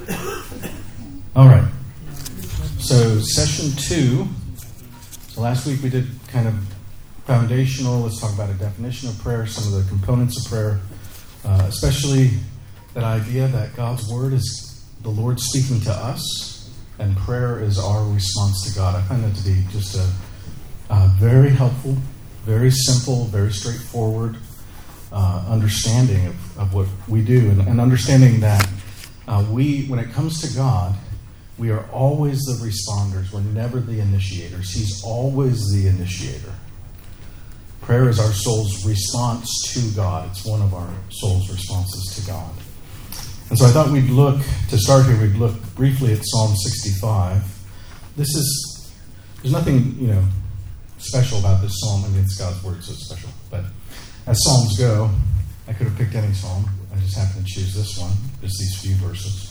All right. So session 2. So last week we did kind of foundational. Let's talk about a definition of prayer, some of the components of prayer, especially that idea that God's word is the Lord speaking to us, and prayer is our response to God. I find that to be just a very helpful, very simple, very straightforward understanding of what we do, and understanding that when it comes to God, we are always the responders. We're never the initiators. He's always the initiator. Prayer is our soul's response to God. It's one of our soul's responses to God. And so I thought we'd look briefly at Psalm 65. There's nothing, special about this psalm. I mean, it's God's word, so it's special. But as psalms go, I could have picked any psalm. I just happened to choose this one, just these few verses.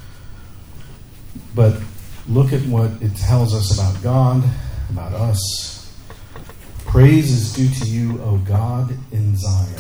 But look at what it tells us about God, about us. Praise is due to you, O God, in Zion.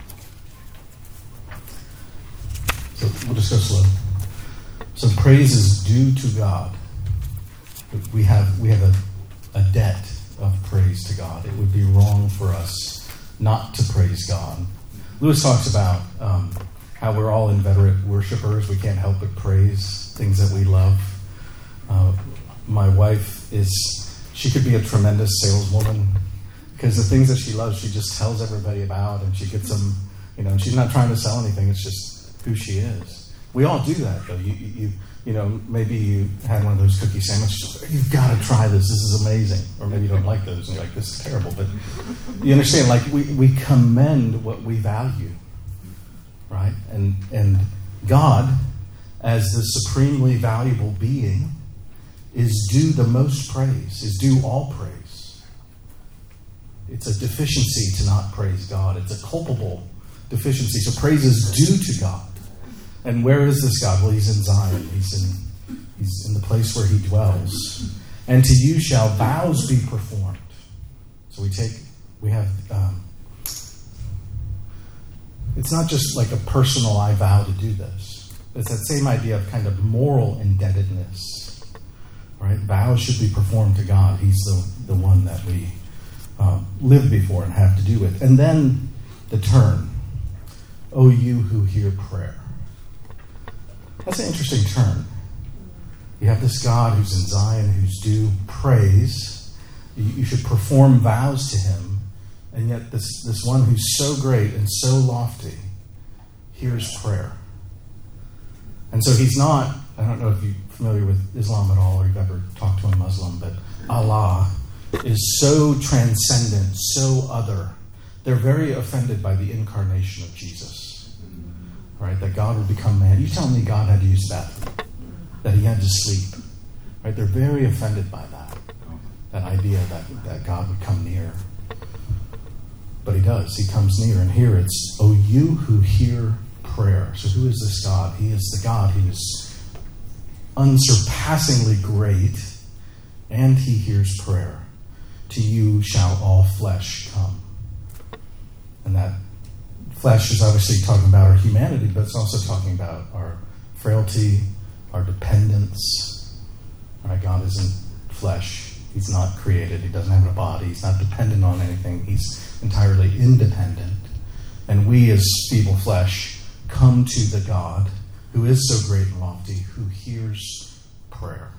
So we'll just go slow. So praise is due to God. We have a debt of praise to God. It would be wrong for us not to praise God. Lewis talks about how we're all inveterate worshipers. We can't help but praise things that we love. My wife she could be a tremendous saleswoman because the things that she loves, she just tells everybody about, and she gets them, and she's not trying to sell anything. It's just who she is. We all do that, though. Maybe you had one of those cookie sandwiches. You've got to try this. This is amazing. Or maybe you don't like those and you're like, this is terrible. But you understand, like we commend what we value, right? And God, as the supremely valuable being, is due the most praise, is due all praise. It's a deficiency to not praise God. It's a culpable deficiency. So praise is due to God. And where is this God? Well, he's in Zion. He's in the place where he dwells. And to you shall vows be performed. So it's not just like a personal, I vow to do this. It's that same idea of kind of moral indebtedness. Right? Vows should be performed to God. He's the one that we live before and have to do with. And then the turn. O you who hear prayer. That's an interesting turn. You have this God who's in Zion, who's due praise. You should perform vows to him. And yet this one who's so great and so lofty hears prayer. And so he's not, I don't know if you're familiar with Islam at all or you've ever talked to a Muslim, but Allah is so transcendent, so other. They're very offended by the incarnation of Jesus. Right? That God would become man. You tell me God had to use the bathroom. That he had to sleep. Right? They're very offended by that. That idea that God would come near. But he does. He comes near. And here it's, O you who hear prayer. So who is this God? He is the God who is unsurpassingly great, and he hears prayer. To you shall all flesh come. And that flesh is obviously talking about our humanity, but it's also talking about our frailty, our dependence. Right? God isn't flesh. He's not created. He doesn't have a body. He's not dependent on anything. He's entirely independent. And we as feeble flesh come to the God who is so great and lofty, who hears prayer.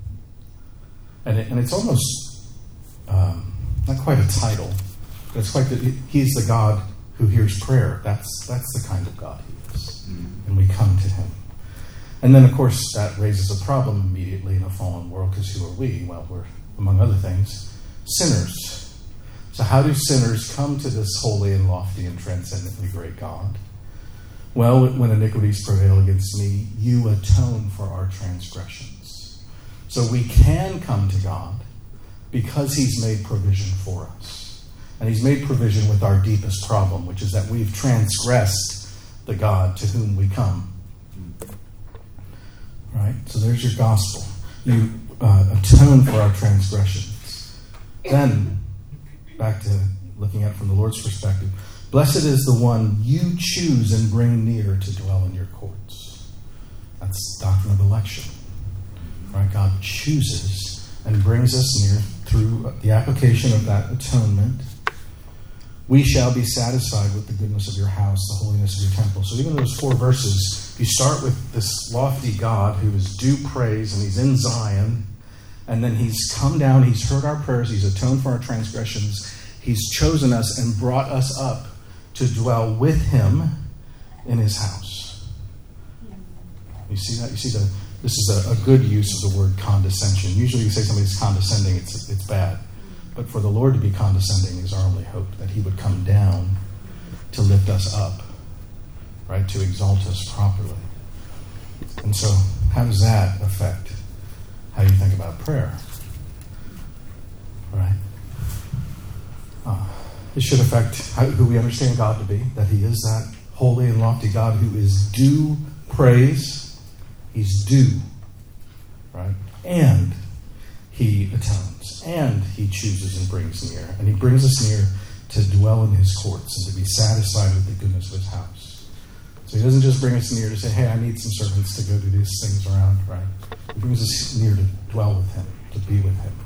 And it's almost not quite a title, but it's quite that he's the God who hears prayer. That's the kind of God he is. And we come to him. And then, of course, that raises a problem immediately in a fallen world, because who are we? Well, we're, among other things, sinners. So how do sinners come to this holy and lofty and transcendently great God? Well, when iniquities prevail against me, you atone for our transgressions. So we can come to God because he's made provision for us. And he's made provision with our deepest problem, which is that we've transgressed the God to whom we come. Right? So there's your gospel. You atone for our transgressions. Then, back to looking at it from the Lord's perspective, blessed is the one you choose and bring near to dwell in your courts. That's the doctrine of election. Right? God chooses and brings us near through the application of that atonement. We shall be satisfied with the goodness of your house, the holiness of your temple. So even those 4 verses, if you start with this lofty God who is due praise and he's in Zion, and then he's come down, he's heard our prayers, he's atoned for our transgressions, he's chosen us and brought us up to dwell with him in his house. You see that? You see this is a good use of the word condescension. Usually you say somebody's condescending, it's bad. But for the Lord to be condescending is our only hope, that he would come down to lift us up, right, to exalt us properly. And so how does that affect how you think about prayer? Right? It should affect who we understand God to be, that he is that holy and lofty God who is due praise. He's due, right? And he atones, and he chooses and brings near. And he brings us near to dwell in his courts and to be satisfied with the goodness of his house. So he doesn't just bring us near to say, hey, I need some servants to go do these things around, right? He brings us near to dwell with him, to be with him.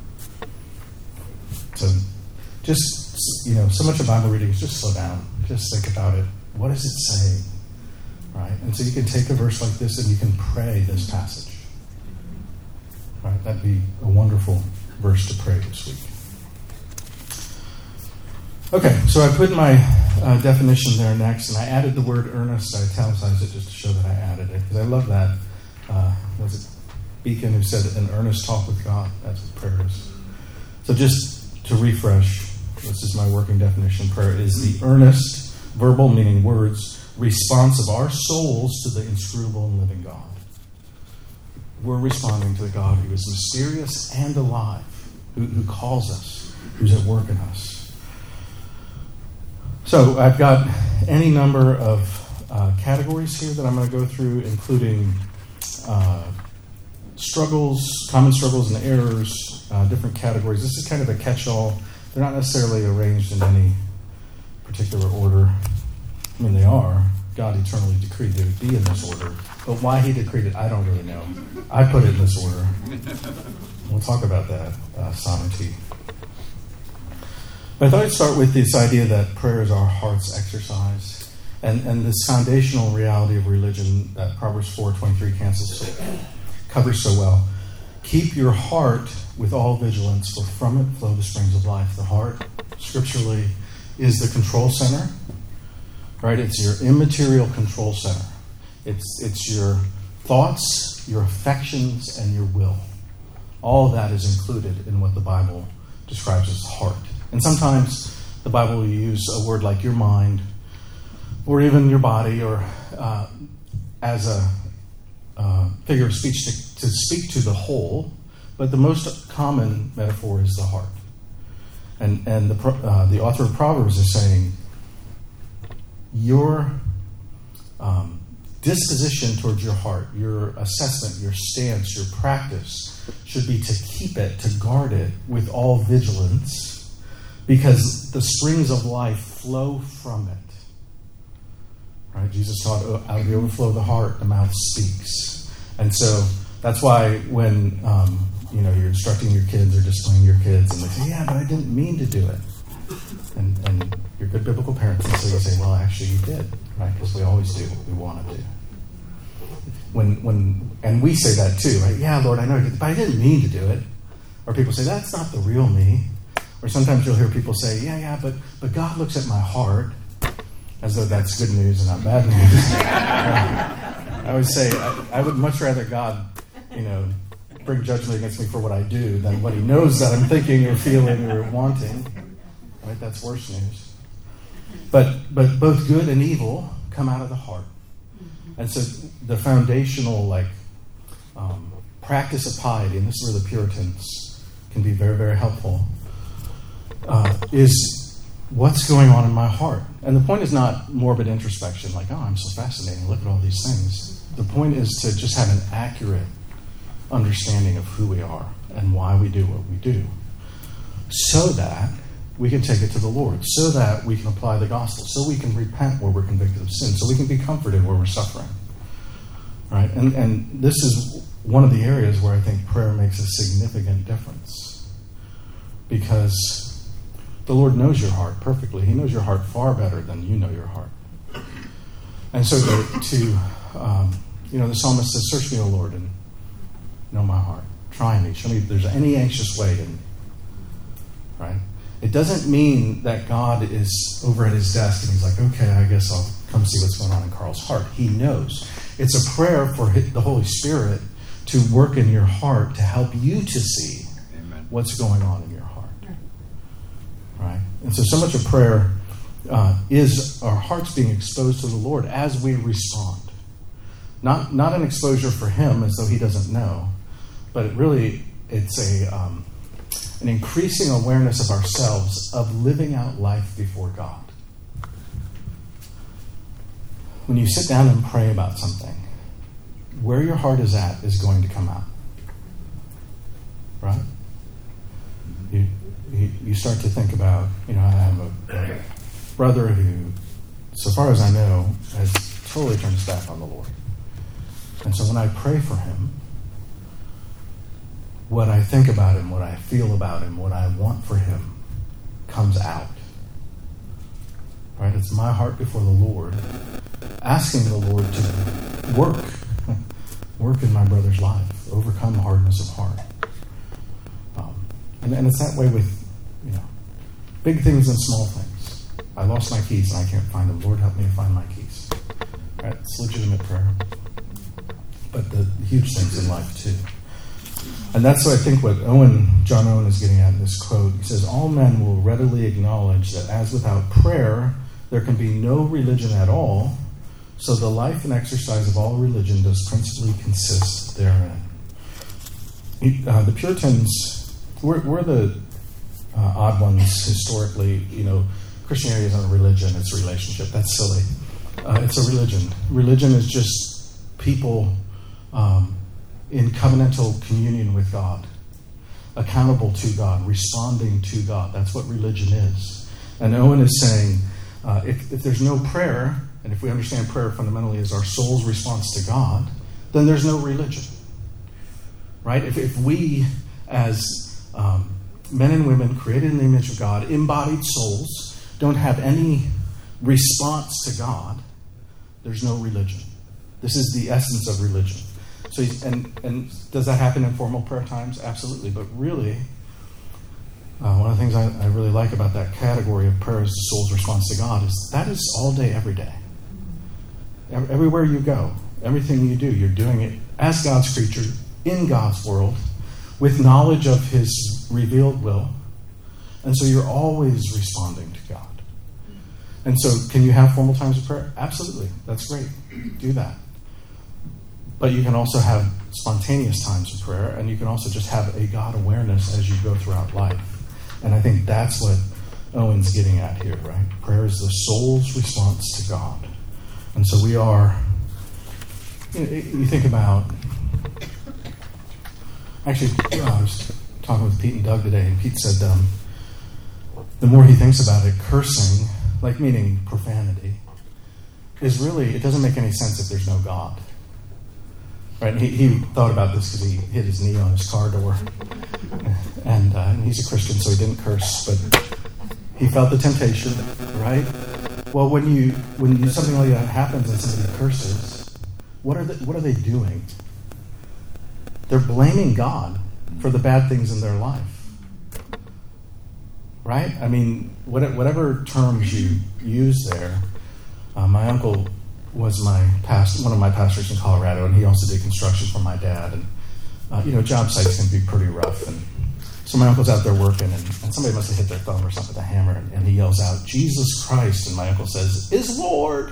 So just, so much of Bible reading is just slow down. Just think about it. What does it say? Right? And so you can take a verse like this and you can pray this passage. Right? That'd be a wonderful verse to pray this week. Okay, so I put my definition there next, and I added the word earnest. I italicized it just to show that I added it, because I love that. Was it Beacon who said an earnest talk with God? That's what prayer is. So just to refresh, this is my working definition. Prayer is the earnest, verbal, meaning words, response of our souls to the inscrutable and living God. We're responding to the God who is mysterious and alive, who calls us, who's at work in us. So I've got any number of categories here that I'm going to go through, including struggles, common struggles and errors, different categories. This is kind of a catch-all. They're not necessarily arranged in any particular order. I mean, they are. God eternally decreed they would be in this order. But why he decreed it, I don't really know. I put it in this order. We'll talk about that sovereignty. But I thought I'd start with this idea that prayer is our heart's exercise, and this foundational reality of religion that Proverbs 4:23 covers so well. Keep your heart with all vigilance, for from it flow the springs of life. The heart, scripturally, is the control center. Right? It's your immaterial control center. It's your thoughts, your affections, and your will. All of that is included in what the Bible describes as the heart. And sometimes the Bible will use a word like your mind, or even your body, or as a figure of speech to speak to the whole. But the most common metaphor is the heart. And the author of Proverbs is saying, your disposition towards your heart, your assessment, your stance, your practice should be to keep it, to guard it with all vigilance, because the springs of life flow from it. Right? Jesus taught, out of the overflow of the heart, the mouth speaks. And so that's why when you're instructing your kids or disciplining your kids, and they say, yeah, but I didn't mean to do it. And you're good biblical parents, and so you say, well, actually you did, right? Because we always do what we want to do. And we say that too, right? Yeah, Lord, I know, but I didn't mean to do it. Or people say, that's not the real me. Or sometimes you'll hear people say, yeah, but God looks at my heart, as though that's good news and not bad news. I would say, I would much rather God, bring judgment against me for what I do than what he knows that I'm thinking or feeling or wanting. Right? That's worse news. But both good and evil come out of the heart. And so the foundational practice of piety, and this is where the Puritans can be very, very helpful, is what's going on in my heart. And the point is not morbid introspection, like, oh, I'm so fascinating, look at all these things. The point is to just have an accurate understanding of who we are and why we do what we do, so that we can take it to the Lord, so that we can apply the gospel, so we can repent where we're convicted of sin, so we can be comforted where we're suffering. Right? And this is one of the areas where I think prayer makes a significant difference. Because the Lord knows your heart perfectly. He knows your heart far better than you know your heart. And so the psalmist says, "Search me, O Lord, and know my heart. Try me. Show me if there's any anxious way in me." Right? It doesn't mean that God is over at his desk and he's like, "Okay, I guess I'll come see what's going on in Carl's heart." He knows. It's a prayer for the Holy Spirit to work in your heart to help you to see what's going on in your heart. Right? And so much of prayer is our hearts being exposed to the Lord as we respond. Not an exposure for him as though he doesn't know, but it's an increasing awareness of ourselves, of living out life before God. When you sit down and pray about something, where your heart is at is going to come out. Right? You start to think about, I have a brother who, so far as I know, has totally turned his back on the Lord. And so when I pray for him, what I think about him, what I feel about him, what I want for him comes out. Right? It's my heart before the Lord, asking the Lord to work in my brother's life, overcome hardness of heart. And it's that way with, big things and small things. I lost my keys and I can't find them. Lord, help me to find my keys. Right? It's legitimate prayer. But the huge things in life too. And that's what I think what John Owen is getting at in this quote. He says, "All men will readily acknowledge that as without prayer, there can be no religion at all, so the life and exercise of all religion does principally consist therein." The Puritans, we're the odd ones historically. Christianity isn't a religion, it's a relationship. That's silly. It's a religion. Religion is just people in covenantal communion with God, accountable to God, responding to God. That's what religion is. And Owen is saying, if there's no prayer, and if we understand prayer fundamentally as our soul's response to God, then there's no religion. Right? If we, as men and women created in the image of God, embodied souls, don't have any response to God, there's no religion. This is the essence of religion. So, and does that happen in formal prayer times? Absolutely. But really, one of the things I really like about that category of prayer as the soul's response to God is that is all day, every day. Everywhere you go, everything you do, you're doing it as God's creature, in God's world, with knowledge of his revealed will. And so you're always responding to God. And so can you have formal times of prayer? Absolutely. That's great. Do that. But you can also have spontaneous times of prayer, and you can also just have a God awareness as you go throughout life. And I think that's what Owen's getting at here, right? Prayer is the soul's response to God. And so we are, you think about, actually, I was talking with Pete and Doug today, and Pete said the more he thinks about it, cursing, like meaning profanity, is really, it doesn't make any sense if there's no God. Right? And he thought about this because he hit his knee on his car door. And he's a Christian, so he didn't curse, but he felt the temptation, right? Well, when something like that happens and somebody curses, what are they doing? They're blaming God for the bad things in their life. Right? I mean, whatever terms you use there, my uncle was one of my pastors in Colorado, and he also did construction for my dad. And job sites can be pretty rough. And so my uncle's out there working, and somebody must have hit their thumb or something with a hammer, and he yells out, "Jesus Christ!" And my uncle says, "Is Lord."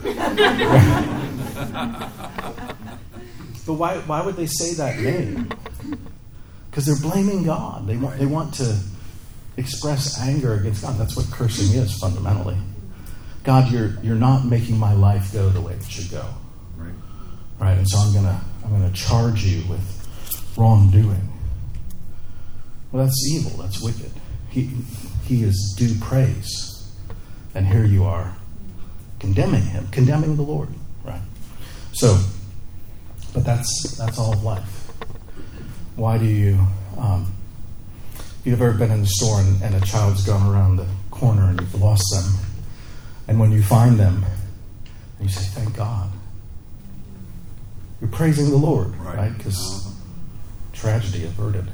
But why would they say that name? Because they're blaming God. They want to express anger against God. That's what cursing is fundamentally. God, you're not making my life go the way it should go. Right? And so I'm gonna charge you with wrongdoing. Well, that's evil. That's wicked. He is due praise, and here you are condemning him, condemning the Lord. Right? So But that's all of life. Why do you... if you've ever been in the store and a child's gone around the corner and you've lost them, and when you find them, you say, thank God. You're praising the Lord, right? Because tragedy averted.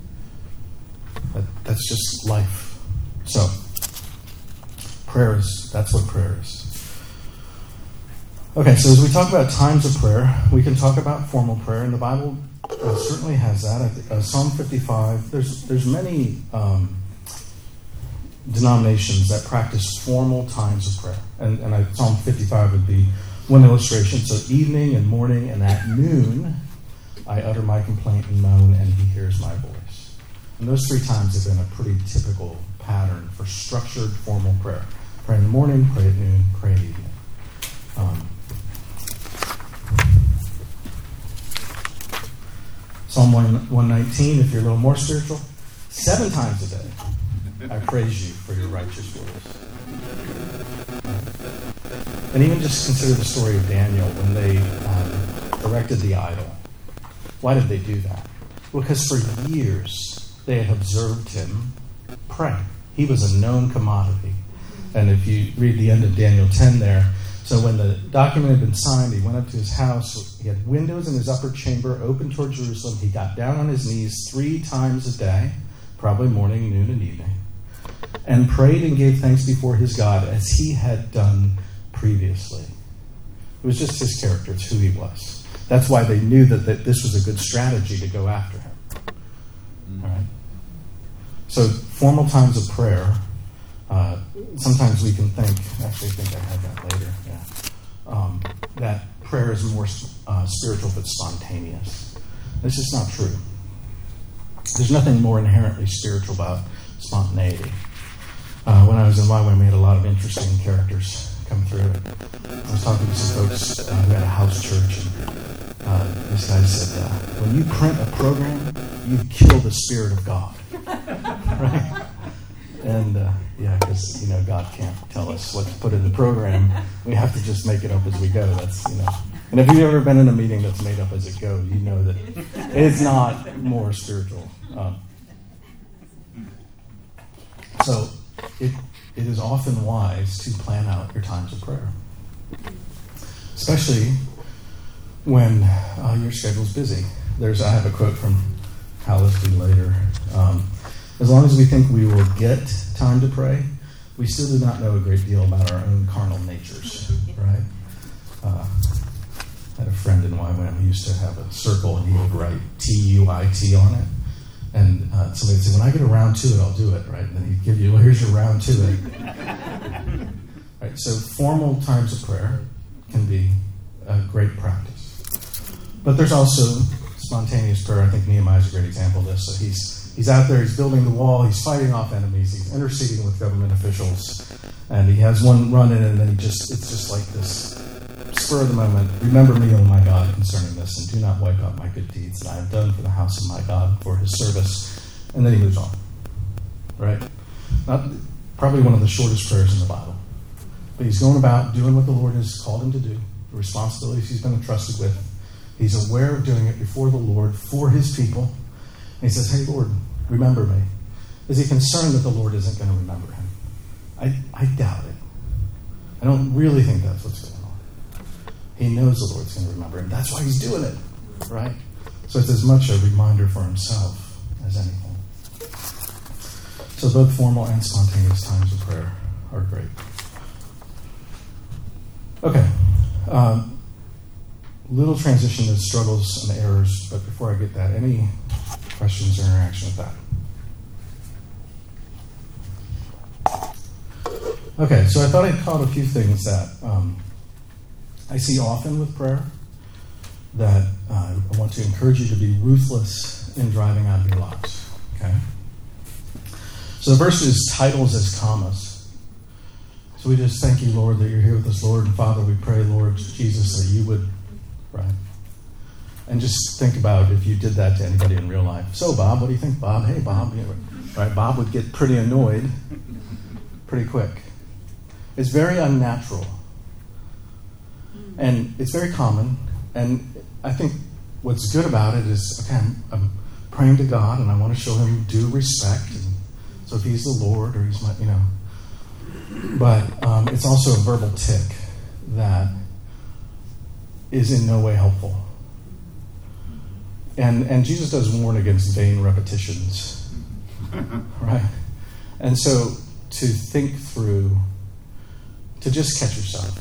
That's just life. So, that's what prayer is. Okay, so as we talk about times of prayer, we can talk about formal prayer, and the Bible certainly has that. Psalm 55, there's many denominations that practice formal times of prayer. And Psalm 55 would be one illustration. So evening and morning and at noon, I utter my complaint and moan, and he hears my voice. And those 3 times have been a pretty typical pattern for structured formal prayer. Pray in the morning, pray at noon, pray at evening. Psalm 119, if you're a little more spiritual, 7 times a day, I praise you for your righteous words. And even just consider the story of Daniel when they erected the idol. Why did they do that? Because for years they had observed him pray. He was a known commodity. And if you read the end of Daniel 10 there, so when the document had been signed, he went up to his house. He had windows in his upper chamber open toward Jerusalem. He got down on his knees 3 times a day, probably morning, noon, and evening, and prayed and gave thanks before his God as he had done previously. It was just his character. It's who he was. That's why they knew that this was a good strategy to go after him. All right? So formal times of prayer, sometimes we can think, actually I think I had that later, that prayer is more spiritual but spontaneous. This is not true. There's nothing more inherently spiritual about spontaneity. When I was in YWAM, we had a lot of interesting characters come through it. I was talking to some folks who had a house church, and this guy said, when you print a program, you kill the Spirit of God. Right? And, because, God can't tell us what to put in the program. We have to just make it up as we go. That's, And if you've ever been in a meeting that's made up as it goes, you know that it's not more spiritual. So it is often wise to plan out your times of prayer, especially when your schedule's busy. I have a quote from Hal Lisby later. As long as we think we will get time to pray, we still do not know a great deal about our own carnal natures, right? I had a friend in YWAM who used to have a circle, and he would write TUIT on it. And somebody would say, when I get around to it, I'll do it, right? And then he'd give you, here's your round to it. Right, so formal times of prayer can be a great practice. But there's also spontaneous prayer. I think Nehemiah's a great example of this. So he's out there, he's building the wall, he's fighting off enemies, he's interceding with government officials, and he has one run in, and then it's just like this spur of the moment. Remember me, O my God, concerning this, and do not wipe out my good deeds that I have done for the house of my God, for his service. And then he moves on. Right? Probably one of the shortest prayers in the Bible. But he's going about doing what the Lord has called him to do, the responsibilities he's been entrusted with. He's aware of doing it before the Lord, for his people. And he says, hey, Lord, remember me. Is he concerned that the Lord isn't going to remember him? I doubt it. I don't really think that's what's going on. He knows the Lord's going to remember him. That's why he's doing it, right? So it's as much a reminder for himself as anything. So both formal and spontaneous times of prayer are great. Okay. Little transition to struggles and errors, but before I get that, any questions or interaction with that? Okay, so I thought I'd call out a few things that I see often with prayer that I want to encourage you to be ruthless in driving out of your lives. Okay? So the verse is titles as commas. So we just thank you, Lord, that you're here with us, Lord. And Father, we pray, Lord Jesus, that you would, right? And just think about if you did that to anybody in real life. So, Bob, what do you think, Bob? Hey, Bob. Right? Bob would get pretty annoyed pretty quick. It's very unnatural. And it's very common. And I think what's good about it is, okay, I'm praying to God, and I want to show him due respect. And so if he's the Lord, or he's my, But it's also a verbal tick that is in no way helpful. And Jesus does warn against vain repetitions, right? And so to think through, to just catch yourself.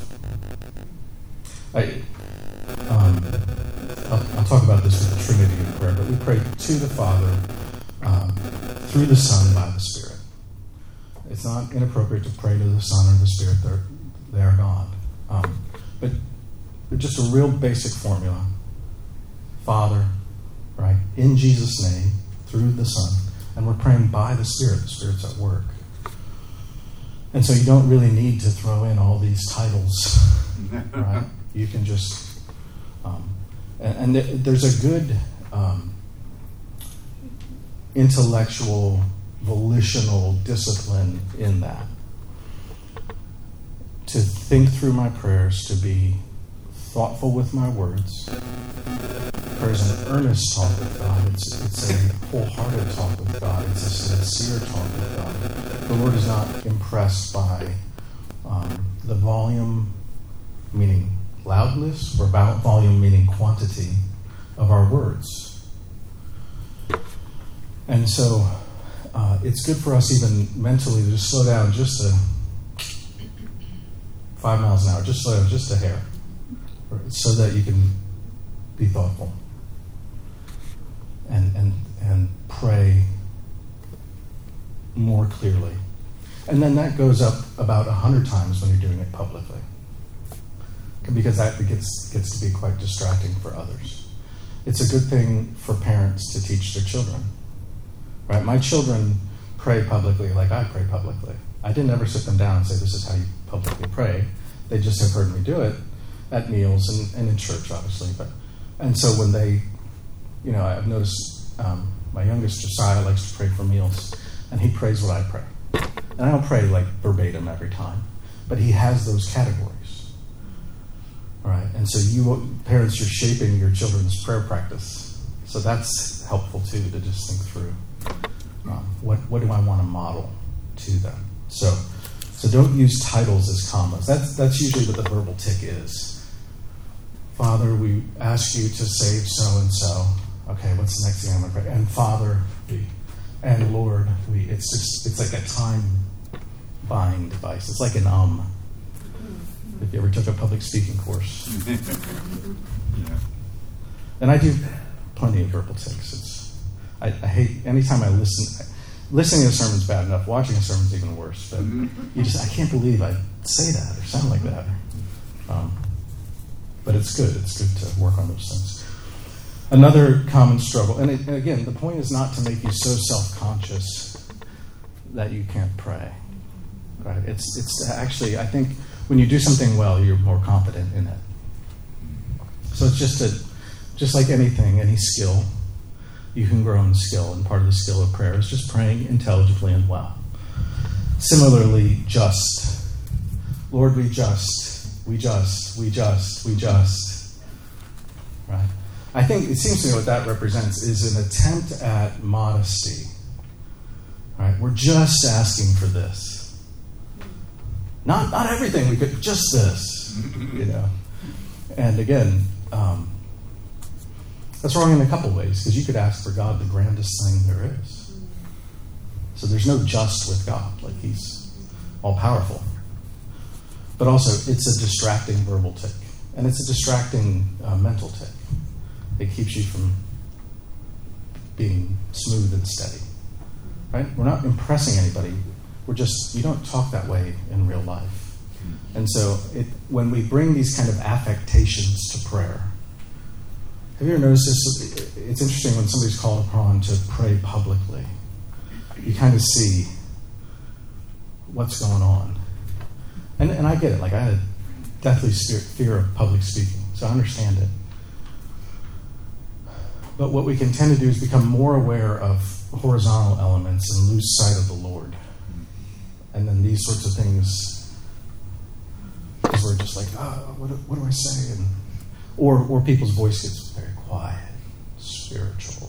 I'll talk about this with the Trinity in prayer, but we pray to the Father through the Son by the Spirit. It's not inappropriate to pray to the Son or the Spirit. They are God. But just a real basic formula. Father, right, in Jesus' name, through the Son. And we're praying by the Spirit. The Spirit's at work. And so you don't really need to throw in all these titles, right? You can just... And there's a good intellectual, volitional discipline in that. To think through my prayers, to be thoughtful with my words. Prayer is an earnest talk with God. It's a wholehearted talk with God. It's a sincere talk with God. The Lord is not impressed by the volume, meaning loudness, or volume meaning quantity of our words. And so it's good for us even mentally to just slow down just to 5 miles an hour, just slow down just a hair, so that you can be thoughtful and pray more clearly. And then that goes up about 100 times when you're doing it publicly, because that gets to be quite distracting for others. It's a good thing for parents to teach their children. Right? My children pray publicly like I pray publicly. I didn't ever sit them down and say, this is how you publicly pray. They just have heard me do it at meals and in church, obviously. And so when they, I've noticed my youngest, Josiah, likes to pray for meals, and he prays what I pray. And I don't pray like verbatim every time, but he has those categories. All right, and so parents, you're shaping your children's prayer practice. So that's helpful too, to just think through what do I want to model to them. So don't use titles as commas. That's usually what the verbal tick is. Father, we ask you to save so and so. Okay, what's the next thing I'm going to pray? And Father, and Lord, it's like a time buying device. It's like an if you ever took a public speaking course. Yeah. And I do plenty of verbal ticks. I hate, anytime I listening to a sermon's bad enough, watching a sermon's even worse. But I can't believe I say that or sound like that. But it's good. It's good to work on those things. Another common struggle, and again, the point is not to make you so self-conscious that you can't pray. Right? It's actually, I think, when you do something well, you're more confident in it. So it's just like anything, any skill, you can grow in skill, and part of the skill of prayer is just praying intelligibly and well. Similarly, just. Lord, we just. Right? I think it seems to me what that represents is an attempt at modesty. Right? We're just asking for this. Not everything we could, just this. And again, that's wrong in a couple ways, because you could ask for God the grandest thing there is. So there's no just with God, like he's all-powerful. But also, it's a distracting verbal tick, and it's a distracting mental tick. It keeps you from being smooth and steady. Right? We're not impressing anybody. You don't talk that way in real life. And so when we bring these kind of affectations to prayer, have you ever noticed this? It's interesting when somebody's called upon to pray publicly. You kind of see what's going on. And I get it. Like, I had a deathly fear of public speaking, so I understand it. But what we can tend to do is become more aware of horizontal elements and lose sight of the Lord. And then these sorts of things, we're just like, what do I say? Or people's voice gets very quiet. spiritual,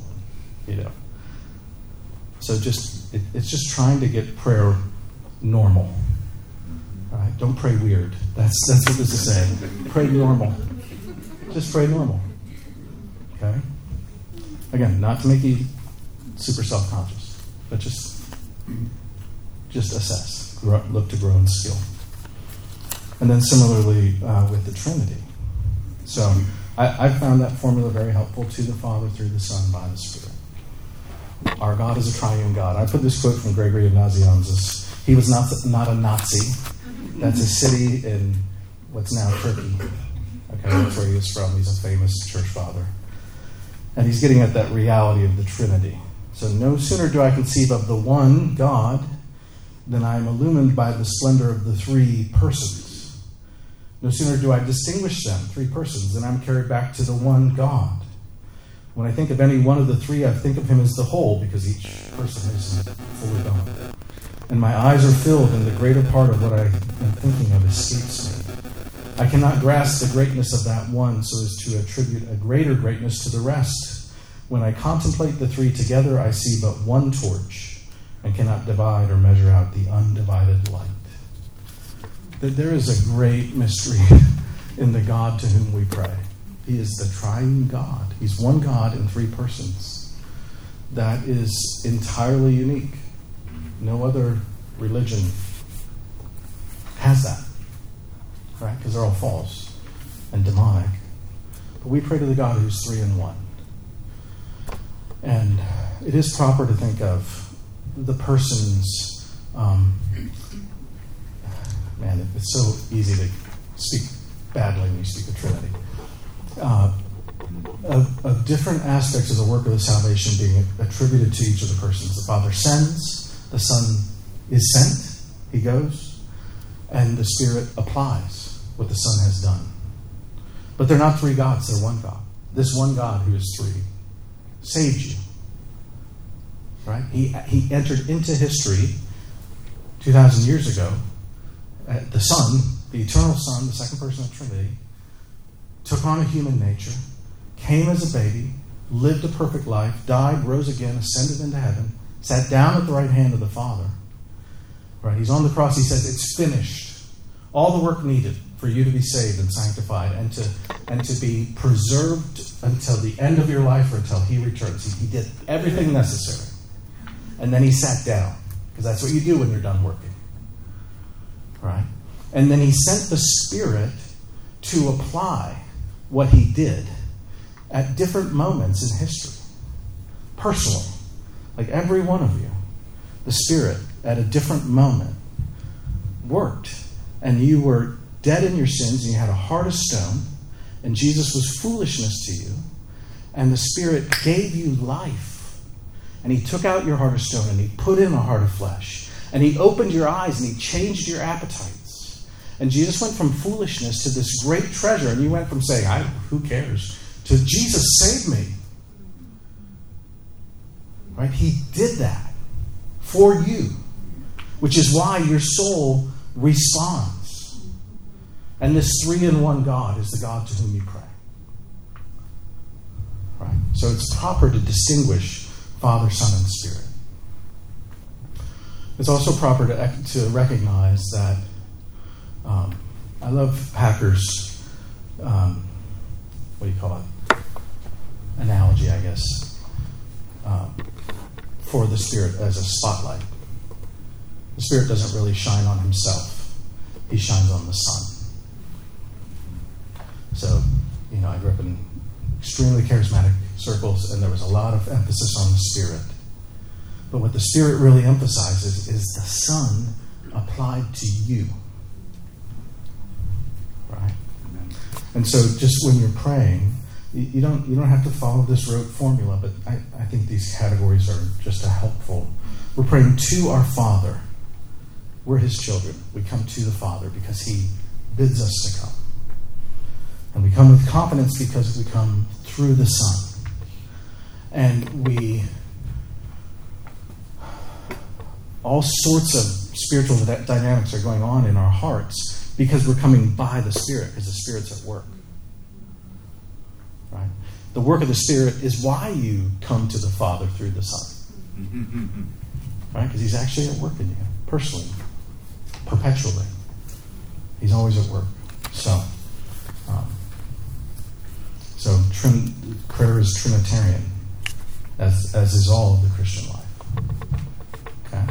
So it's just trying to get prayer normal. Right? Don't pray weird. That's what this is saying. Pray normal. Just pray normal. Okay? Again, not to make you super self-conscious, but just assess. Look to grow in skill. And then similarly with the Trinity. So I found that formula very helpful: to the Father, through the Son, by the Spirit. Our God is a triune God. I put this quote from Gregory of Nazianzus. He was not a Nazi. That's a city in what's now Turkey. Okay, that's where he was from. He's a famous church father. And he's getting at that reality of the Trinity. So no sooner do I conceive of the one God than I am illumined by the splendor of the three persons. No sooner do I distinguish them, three persons, than I'm carried back to the one God. When I think of any one of the three, I think of him as the whole, because each person is fully God. And my eyes are filled, and the greater part of what I am thinking of escapes me. I cannot grasp the greatness of that one so as to attribute a greater greatness to the rest. When I contemplate the three together, I see but one torch, and cannot divide or measure out the undivided light. There is a great mystery in the God to whom we pray. He is the triune God. He's one God in three persons. That is entirely unique. No other religion has that, right? Because they're all false and demonic. But we pray to the God who's three in one. And it is proper to think of the persons. It's so easy to speak badly when you speak of Trinity. Of different aspects of the work of the salvation being attributed to each of the persons. The Father sends, the Son is sent, he goes, and the Spirit applies what the Son has done. But they're not three gods, they're one God. This one God who is three saved you. Right? He entered into history 2,000 years ago. The Son, the eternal Son, the second person of the Trinity, took on a human nature, came as a baby, lived a perfect life, died, rose again, ascended into heaven, sat down at the right hand of the Father. Right? He's on the cross. He says, "It's finished." All the work needed for you to be saved and sanctified and to be preserved until the end of your life or until he returns. He did everything necessary. And then he sat down, because that's what you do when you're done working. Right? And then he sent the Spirit to apply what he did at different moments in history. Personally. Like every one of you. The Spirit, at a different moment, worked. And you were dead in your sins, and you had a heart of stone, and Jesus was foolishness to you, and the Spirit gave you life. And he took out your heart of stone, and he put in a heart of flesh. And he opened your eyes, and he changed your appetites. And Jesus went from foolishness to this great treasure, and you went from saying, who cares, to Jesus saved me. Right? He did that for you, which is why your soul responds. And this three-in-one God is the God to whom you pray. Right? So it's proper to distinguish Father, Son, and Spirit. It's also proper to recognize that I love Hacker's analogy, I guess, for the Spirit as a spotlight. The Spirit doesn't really shine on himself. He shines on the Son. So, I grew up in extremely charismatic circles, and there was a lot of emphasis on the Spirit. But what the Spirit really emphasizes is the Son applied to you. Right? And so just when you're praying, you don't have to follow this rote formula, but I think these categories are just helpful. We're praying to our Father. We're his children. We come to the Father because he bids us to come. And we come with confidence because we come through the Son. And all sorts of spiritual dynamics are going on in our hearts because we're coming by the Spirit, because the Spirit's at work. Right? The work of the Spirit is why you come to the Father through the Son. Right? Because he's actually at work in you, personally, perpetually. He's always at work. So prayer is Trinitarian, as is all of the Christian life. Okay?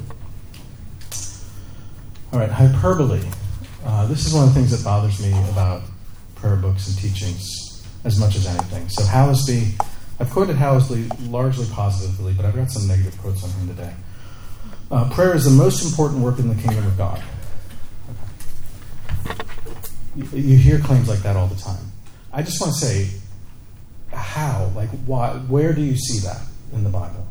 All right, hyperbole. This is one of the things that bothers me about prayer books and teachings as much as anything. So Hallesby, I've quoted Hallesby largely positively, but I've got some negative quotes on him today. Prayer is the most important work in the kingdom of God. Okay. You hear claims like that all the time. I just want to say, how? Like, why? Where do you see that in the Bible?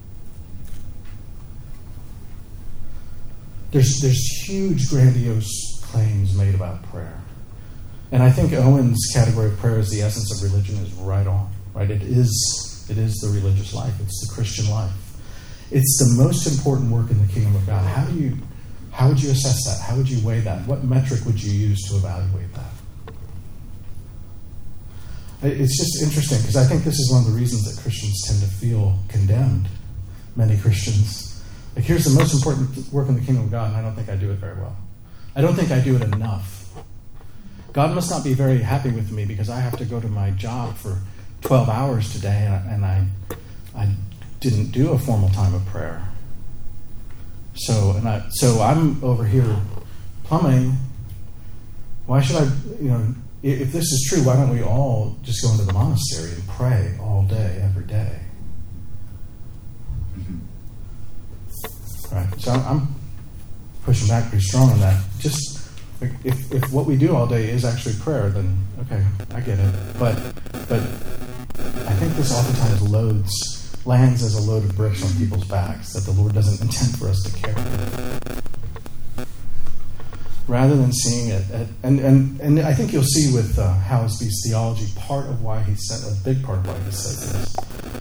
There's huge, grandiose claims made about prayer. And I think Owen's category of prayer as the essence of religion is right on. Right? It is the religious life. It's the Christian life. It's the most important work in the kingdom of God. How would you assess that? How would you weigh that? What metric would you use to evaluate that? It's just interesting because I think this is one of the reasons that Christians tend to feel condemned. Many Christians. Like, here's the most important work in the kingdom of God, and I don't think I do it very well. I don't think I do it enough. God must not be very happy with me because I have to go to my job for 12 hours today and I didn't do a formal time of prayer. So I'm over here plumbing. Why should I, if this is true, why don't we all just go into the monastery and pray all day, every day? Right. So I'm pushing back pretty strong on that. Just if what we do all day is actually prayer, then okay, I get it. But I think this oftentimes lands as a load of bricks on people's backs that the Lord doesn't intend for us to carry. Rather than seeing it, and I think you'll see with Hallesby's theology, a big part of why he says this.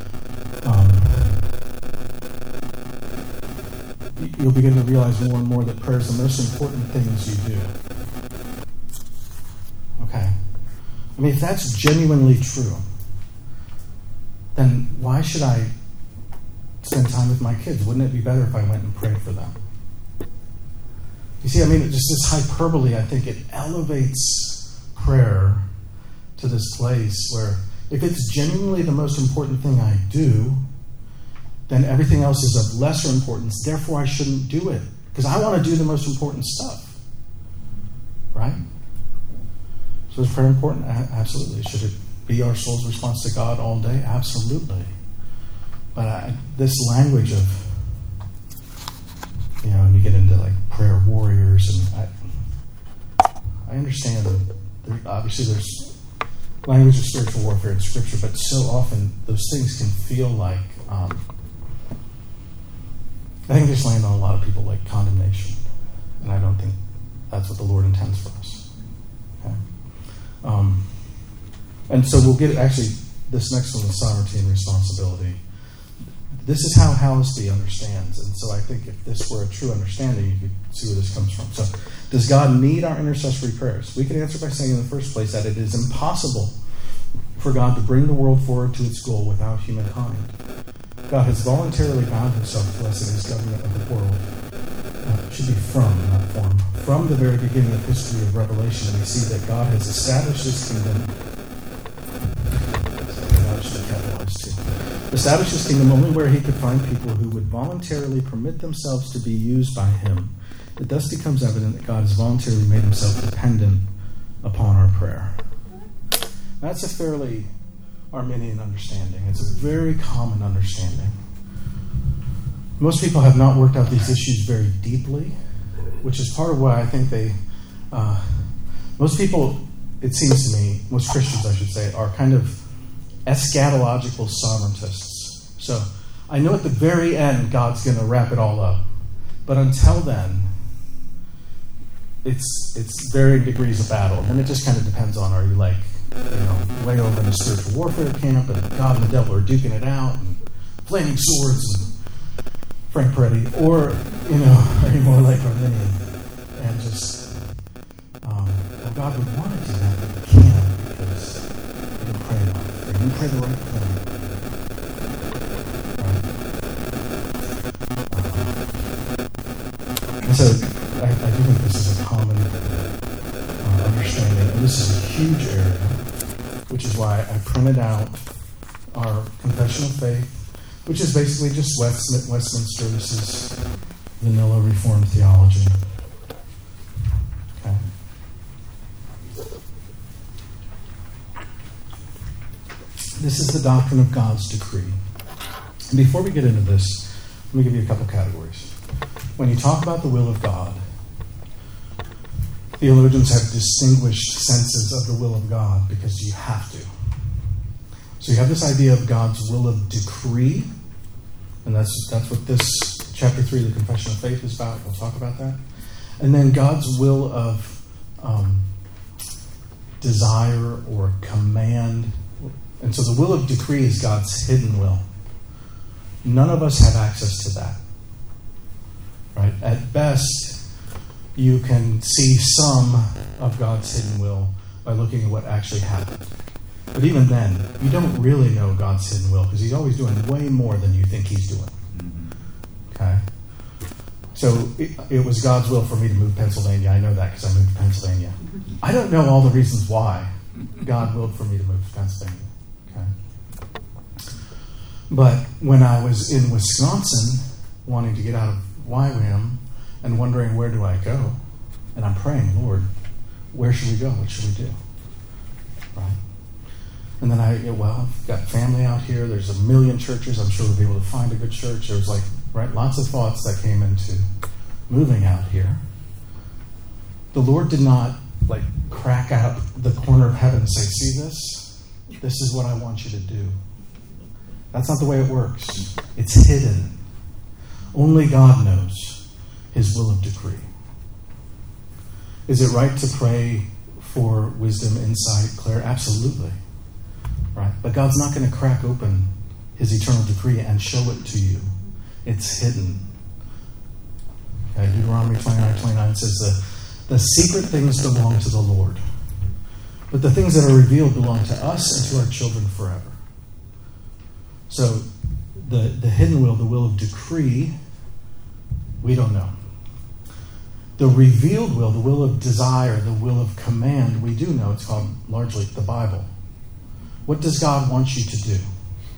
You'll begin to realize more and more that prayer is the most important things you do. Okay? I mean, if that's genuinely true, then why should I spend time with my kids? Wouldn't it be better if I went and prayed for them? You see, I mean, just this hyperbole, I think it elevates prayer to this place where if it's genuinely the most important thing I do, then everything else is of lesser importance. Therefore, I shouldn't do it because I want to do the most important stuff. Right? So is prayer important? Absolutely. Should it be our soul's response to God all day? Absolutely. But this language of, when you get into like prayer warriors, and I understand that obviously there's language of spiritual warfare in Scripture, but so often those things can feel like, I think they just land on a lot of people like condemnation, and I don't think that's what the Lord intends for us. Okay? And so we'll get, actually, this next one is sovereignty and responsibility. This is how Hallesby understands, and so I think if this were a true understanding, you could see where this comes from. So, does God need our intercessory prayers? We can answer by saying in the first place that it is impossible for God to bring the world forward to its goal without humankind. God has voluntarily bound himself to us in his government of the world. It should be from, not form. From the very beginning of history of Revelation, we see that God has established his kingdom. Established his kingdom only where he could find people who would voluntarily permit themselves to be used by him. It thus becomes evident that God has voluntarily made himself dependent upon our prayer. That's a fairly Arminian understanding. It's a very common understanding. Most people have not worked out these issues very deeply, which is part of why I think most people, it seems to me, most Christians I should say, are kind of eschatological sovereigntists. So I know at the very end God's going to wrap it all up, but until then, it's varying degrees of battle, and it just kind of depends on, are you like, way over in the spiritual warfare camp, and God and the devil are duking it out, and flaming swords, and Frank Peretti, or are you more like Arminian and just God would want to do that, but he can't because we don't pray enough. pray. You pray the right thing. Right? And so I do think this is a common understanding, and this is a huge area, which is why I printed out our Confession of Faith, which is basically just Westminster. This is vanilla Reformed theology. Okay. This is the doctrine of God's decree. And before we get into this, let me give you a couple categories. When you talk about the will of God, theologians have distinguished senses of the will of God because you have to. So you have this idea of God's will of decree, and that's what this chapter 3 of the Confession of Faith is about. We'll talk about that. And then God's will of desire or command. And so the will of decree is God's hidden will. None of us have access to that. Right? At best, you can see some of God's hidden will by looking at what actually happened. But even then, you don't really know God's hidden will because he's always doing way more than you think he's doing. Okay? So it was God's will for me to move to Pennsylvania. I know that because I moved to Pennsylvania. I don't know all the reasons why God willed for me to move to Pennsylvania. Okay? But when I was in Wisconsin, wanting to get out of YWAM and wondering where do I go, and I'm praying, Lord, where should we go? What should we do? Right? And then I've got family out here. There's 1 million churches. I'm sure we'll be able to find a good church. There was lots of thoughts that came into moving out here. The Lord did not crack out the corner of heaven and say, see this? This is what I want you to do. That's not the way it works. It's hidden. Only God knows his will of decree. Is it right to pray for wisdom, insight, clarity? Absolutely. Right? But God's not going to crack open his eternal decree and show it to you. It's hidden. Okay, Deuteronomy 29:29 says the secret things belong to the Lord, but the things that are revealed belong to us and to our children forever. So the hidden will, the will of decree, we don't know. The revealed will, the will of desire, the will of command, we do know. It's called largely the Bible. What does God want you to do?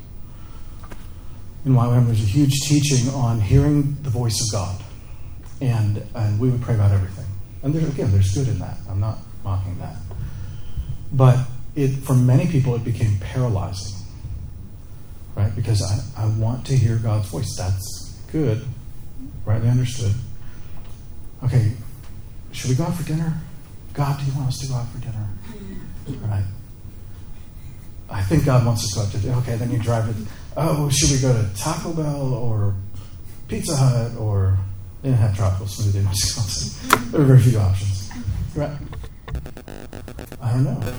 In YWAM, there's a huge teaching on hearing the voice of God. And we would pray about everything. And there's good in that. I'm not mocking that. But for many people, it became paralyzing. Right? Because I want to hear God's voice. That's good. Rightly understood. Okay, should we go out for dinner? God, do you want us to go out for dinner? Right? I think God wants us to go out to dinner. Okay, then you drive it. Oh, should we go to Taco Bell or Pizza Hut or... They didn't have tropical smoothie in Wisconsin. There were very few options. Right? I don't know.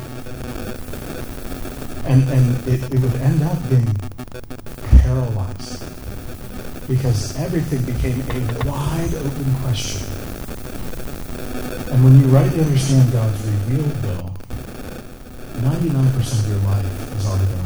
And it would end up being paralyzed because everything became a wide open question. And when you rightly understand God's revealed will, 99% of your life has already been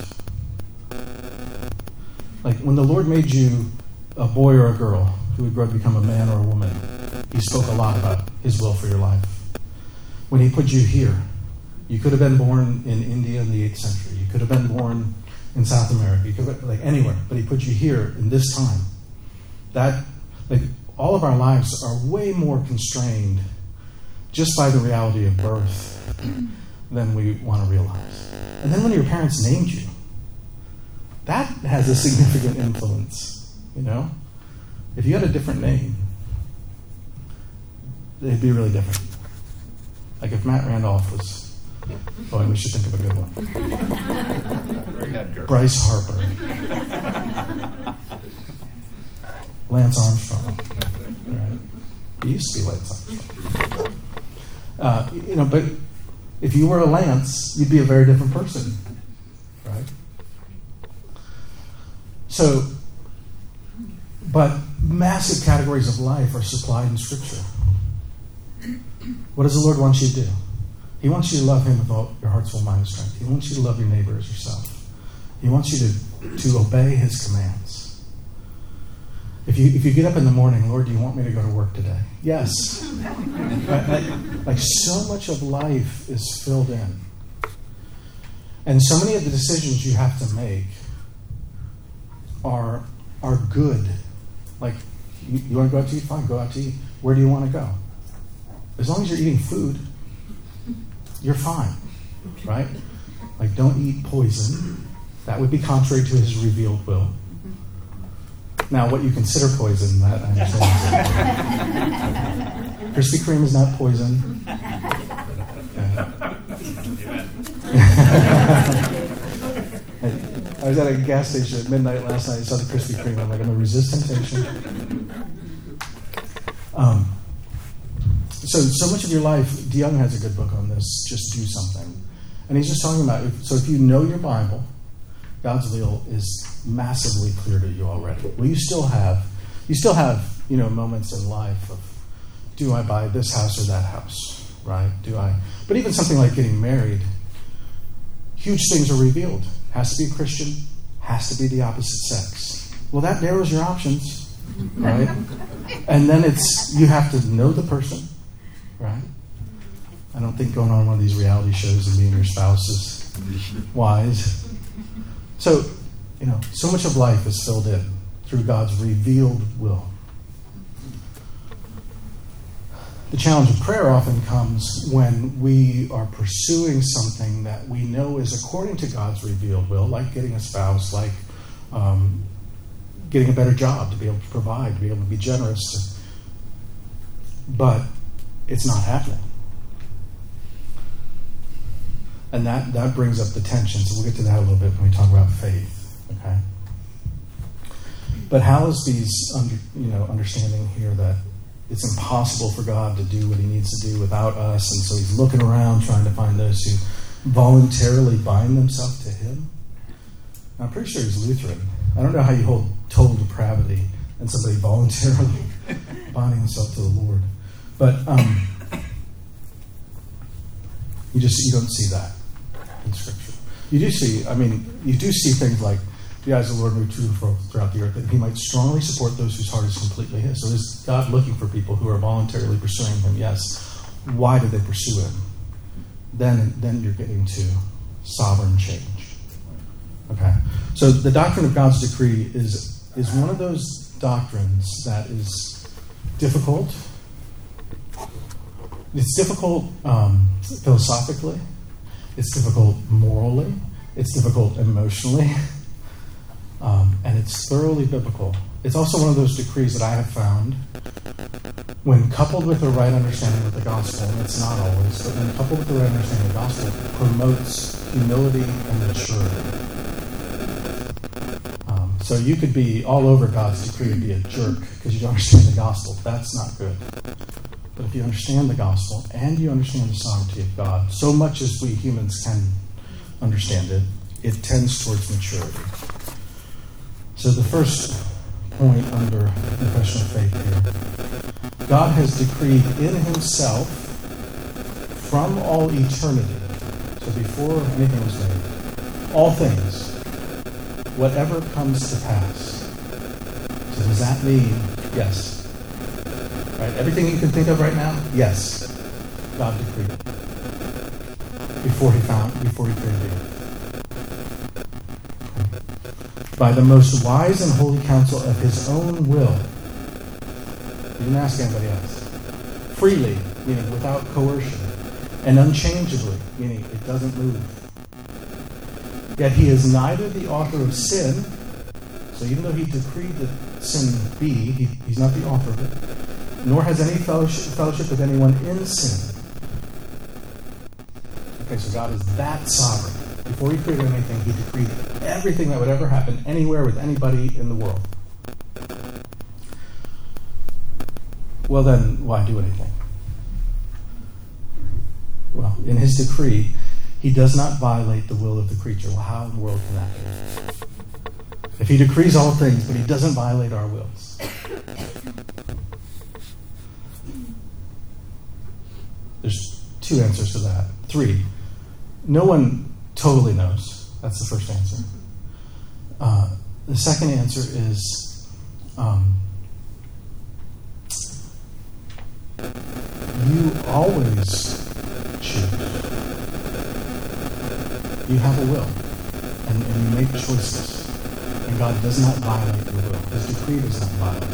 revealed. When the Lord made you a boy or a girl who would grow to become a man or a woman, he spoke a lot about his will for your life. When he put you here, you could have been born in India in the 8th century. You could have been born in South America. You could have been, anywhere. But he put you here in this time. That, all of our lives are way more constrained just by the reality of birth than we want to realize. And then when your parents named you, that has a significant influence, If you had a different name, it'd be really different. If Matt Randolph was... Oh, we should think of a good one. Bryce Harper. Lance Armstrong. Right? He used to be Lance Armstrong. But if you were a Lance, you'd be a very different person. Right? So, but massive categories of life are supplied in Scripture. What does the Lord want you to do? He wants you to love him with all your heart, soul, mind, and strength. He wants you to love your neighbor as yourself. He wants you to obey his commands. If you get up in the morning, Lord, do you want me to go to work today? Yes. Like so much of life is filled in. And so many of the decisions you have to make are good. Like, you want to go out to eat? Fine, go out to eat. Where do you want to go? As long as you're eating food, you're fine, right? Like, don't eat poison. That would be contrary to his revealed will. Now, what you consider poison, that I understand. Krispy Kreme is not poison. I was at a gas station at midnight last night. I saw the Krispy Kreme. I'm like, I'm going to resist temptation. So much of your life, DeYoung has a good book on this, Just Do Something. And he's just talking about, so if you know your Bible, God's will is massively clear to you already. Well, you still have, moments in life of, do I buy this house or that house, right? But even something like getting married, huge things are revealed. Has to be a Christian, has to be the opposite sex. Well, that narrows your options, right? And then you have to know the person, right? I don't think going on one of these reality shows and being your spouse is wise. So, so much of life is filled in through God's revealed will. The challenge of prayer often comes when we are pursuing something that we know is according to God's revealed will, like getting a spouse, like getting a better job to be able to provide, to be able to be generous. But it's not happening. And that brings up the tension. So we'll get to that a little bit when we talk about faith. Okay. But how is these understanding here that it's impossible for God to do what he needs to do without us, and so he's looking around trying to find those who voluntarily bind themselves to him? Now, I'm pretty sure he's Lutheran. I don't know how you hold total depravity and somebody voluntarily binding himself to the Lord. But you don't see that in Scripture. You do see things like, the eyes of the Lord move to and fro throughout the earth, that he might strongly support those whose heart is completely his. So there's God looking for people who are voluntarily pursuing him, yes. Why do they pursue him? Then you're getting to sovereign change. Okay? So the doctrine of God's decree is one of those doctrines that is difficult. It's difficult philosophically. It's difficult morally. It's difficult emotionally. And it's thoroughly biblical. It's also one of those decrees that I have found, when coupled with the right understanding of the gospel, and it's not always, but when coupled with the right understanding of the gospel, promotes humility and maturity. So you could be all over God's decree and be a jerk because you don't understand the gospel. That's not good. But if you understand the gospel and you understand the sovereignty of God, so much as we humans can understand it, it tends towards maturity. So the first point under the confession of faith here, God has decreed in himself from all eternity, so before anything was made, all things, whatever comes to pass. So does that mean yes? Right? Everything you can think of right now, yes. God decreed it before he created it. By the most wise and holy counsel of his own will. He didn't ask anybody else. Freely, meaning without coercion. And unchangeably, meaning it doesn't move. Yet he is neither the author of sin, so even though he decreed that sin be, he's not the author of it, nor has any fellowship with anyone in sin. Okay, so God is that sovereign. Before he created anything, he decreed everything that would ever happen anywhere with anybody in the world. Well then, why do anything? Well, in his decree, he does not violate the will of the creature. Well, how in the world can that be? If he decrees all things, but he doesn't violate our wills. There's two answers to that. Three. No one totally knows. That's the first answer. The second answer is you always choose. You have a will, and you make choices. And God does not violate your will. His decree does not violate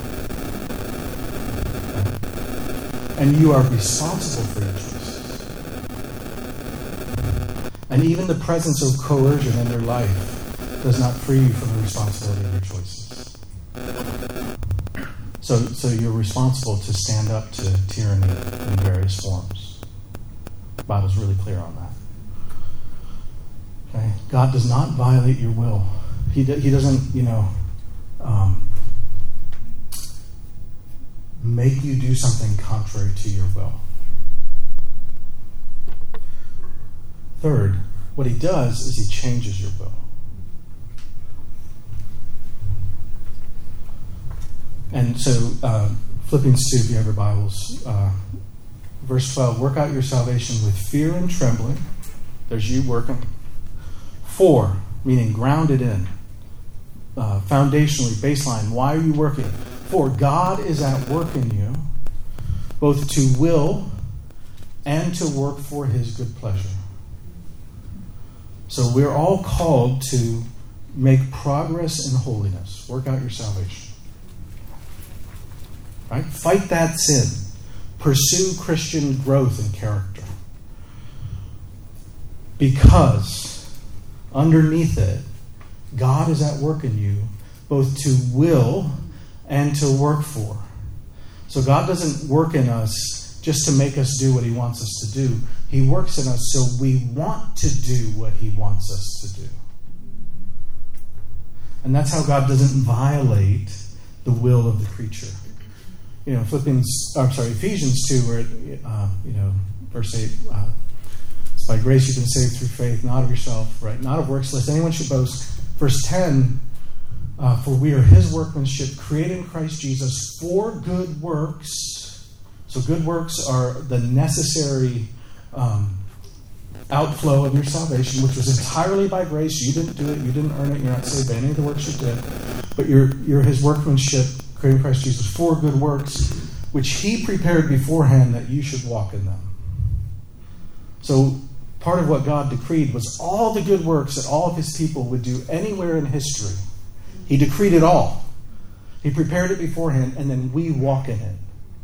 your will. And you are responsible for your choices. And even the presence of coercion in their life does not free you from the responsibility of your choices. So you're responsible to stand up to tyranny in various forms. The Bible's really clear on that. Okay? God does not violate your will. He doesn't, make you do something contrary to your will. Third, what he does is he changes your will. And so, Philippians 2, if you have your Bibles, verse 12, work out your salvation with fear and trembling. There's you working. 4, meaning grounded in. Foundationally, baseline, why are you working? 4, God is at work in you, both to will and to work for his good pleasure. So we're all called to make progress in holiness. Work out your salvation. Right? Fight that sin. Pursue Christian growth and character. Because underneath it, God is at work in you, both to will and to work for. So God doesn't work in us just to make us do what he wants us to do. He works in us so we want to do what he wants us to do. And that's how God doesn't violate the will of the creature. Ephesians 2, where, verse 8, it's by grace you've been saved through faith, not of yourself, right? Not of works, lest anyone should boast. Verse 10, for we are his workmanship, created in Christ Jesus for good works. So good works are the necessary outflow of your salvation, which was entirely by grace. You didn't do it. You didn't earn it. You're not saved by any of the works you did. But you're his workmanship, created in Christ Jesus for good works, which he prepared beforehand that you should walk in them. So part of what God decreed was all the good works that all of his people would do anywhere in history. He decreed it all. He prepared it beforehand, and then we walk in it.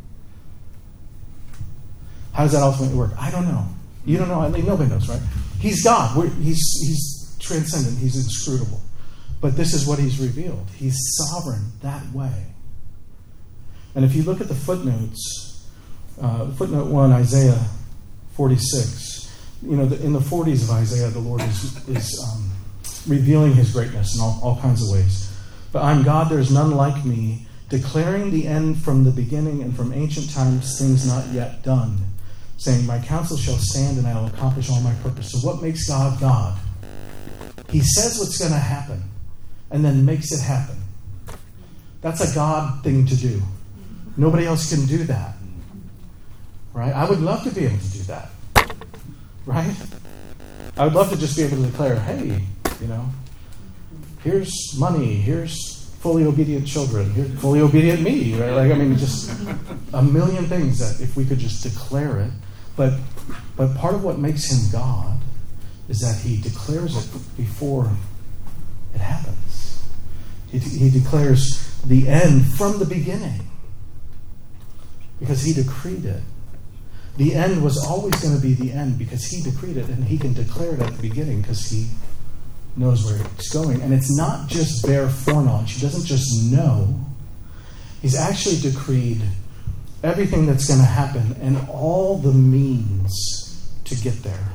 How does that ultimately work? I don't know. You don't know. I mean, nobody knows, right? He's God. He's transcendent. He's inscrutable. But this is what he's revealed. He's sovereign that way. And if you look at the footnotes, footnote 1, Isaiah 46, in the 40s of Isaiah, the Lord is revealing his greatness in all kinds of ways. But I'm God, there's none like me, declaring the end from the beginning and from ancient times things not yet done, saying, my counsel shall stand and I will accomplish all my purpose. So what makes God God? He says what's going to happen and then makes it happen. That's a God thing to do. Nobody else can do that. Right? I would love to be able to do that. Right? I would love to just be able to declare, hey, here's money, here's fully obedient children, here's fully obedient me, right? Just a million things that if we could just declare it. But part of what makes him God is that he declares it before it happens. He declares the end from the beginning because he decreed it. The end was always going to be the end because he decreed it, and he can declare it at the beginning because he knows where it's going. And it's not just bare foreknowledge. He doesn't just know. He's actually decreed everything that's going to happen and all the means to get there.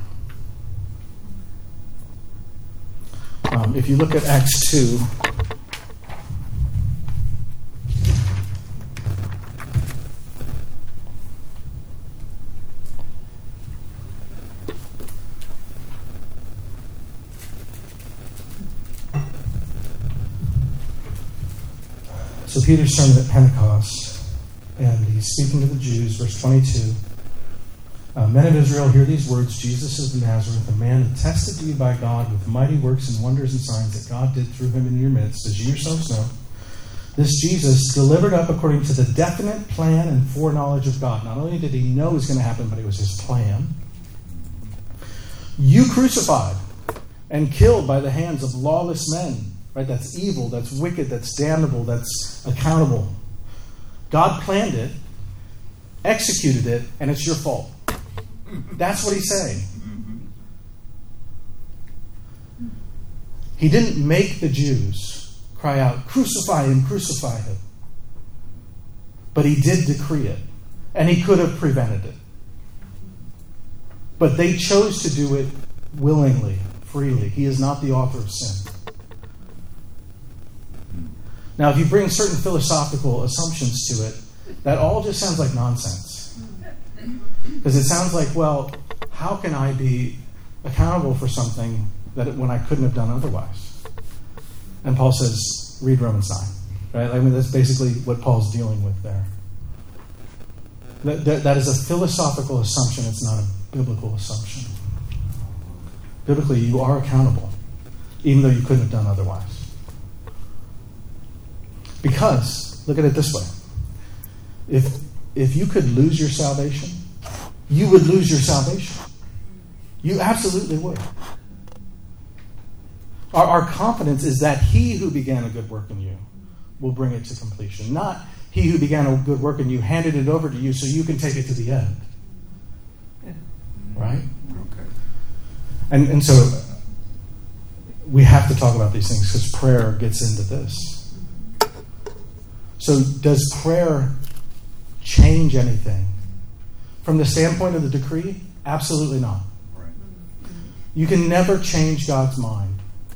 If you look at Acts 2, so Peter's sermon at Pentecost, and he's speaking to the Jews, verse 22. Men of Israel, hear these words. Jesus of Nazareth, a man attested to you by God with mighty works and wonders and signs that God did through him in your midst, as you yourselves know. This Jesus, delivered up according to the definite plan and foreknowledge of God. Not only did he know it was going to happen, but it was his plan. You crucified and killed by the hands of lawless men. Right? That's evil, that's wicked, that's damnable, that's accountable. God planned it, executed it, and it's your fault. That's what he's saying. He didn't make the Jews cry out, crucify him, crucify him. But he did decree it. And he could have prevented it. But they chose to do it willingly, freely. He is not the author of sin. Now, if you bring certain philosophical assumptions to it, that all just sounds like nonsense. Because it sounds like, well, how can I be accountable for something that when I couldn't have done otherwise? And Paul says, read Romans 9. Right? I mean, that's basically what Paul's dealing with there. That is a philosophical assumption. It's not a biblical assumption. Biblically, you are accountable, even though you couldn't have done otherwise. Because, look at it this way. If you could lose your salvation, you would lose your salvation. You absolutely would. Our confidence is that he who began a good work in you will bring it to completion. Not he who began a good work in you handed it over to you so you can take it to the end. Right? Okay. And so we have to talk about these things because prayer gets into this. So does prayer change anything? From the standpoint of the decree, absolutely not. Right. You can never change God's mind.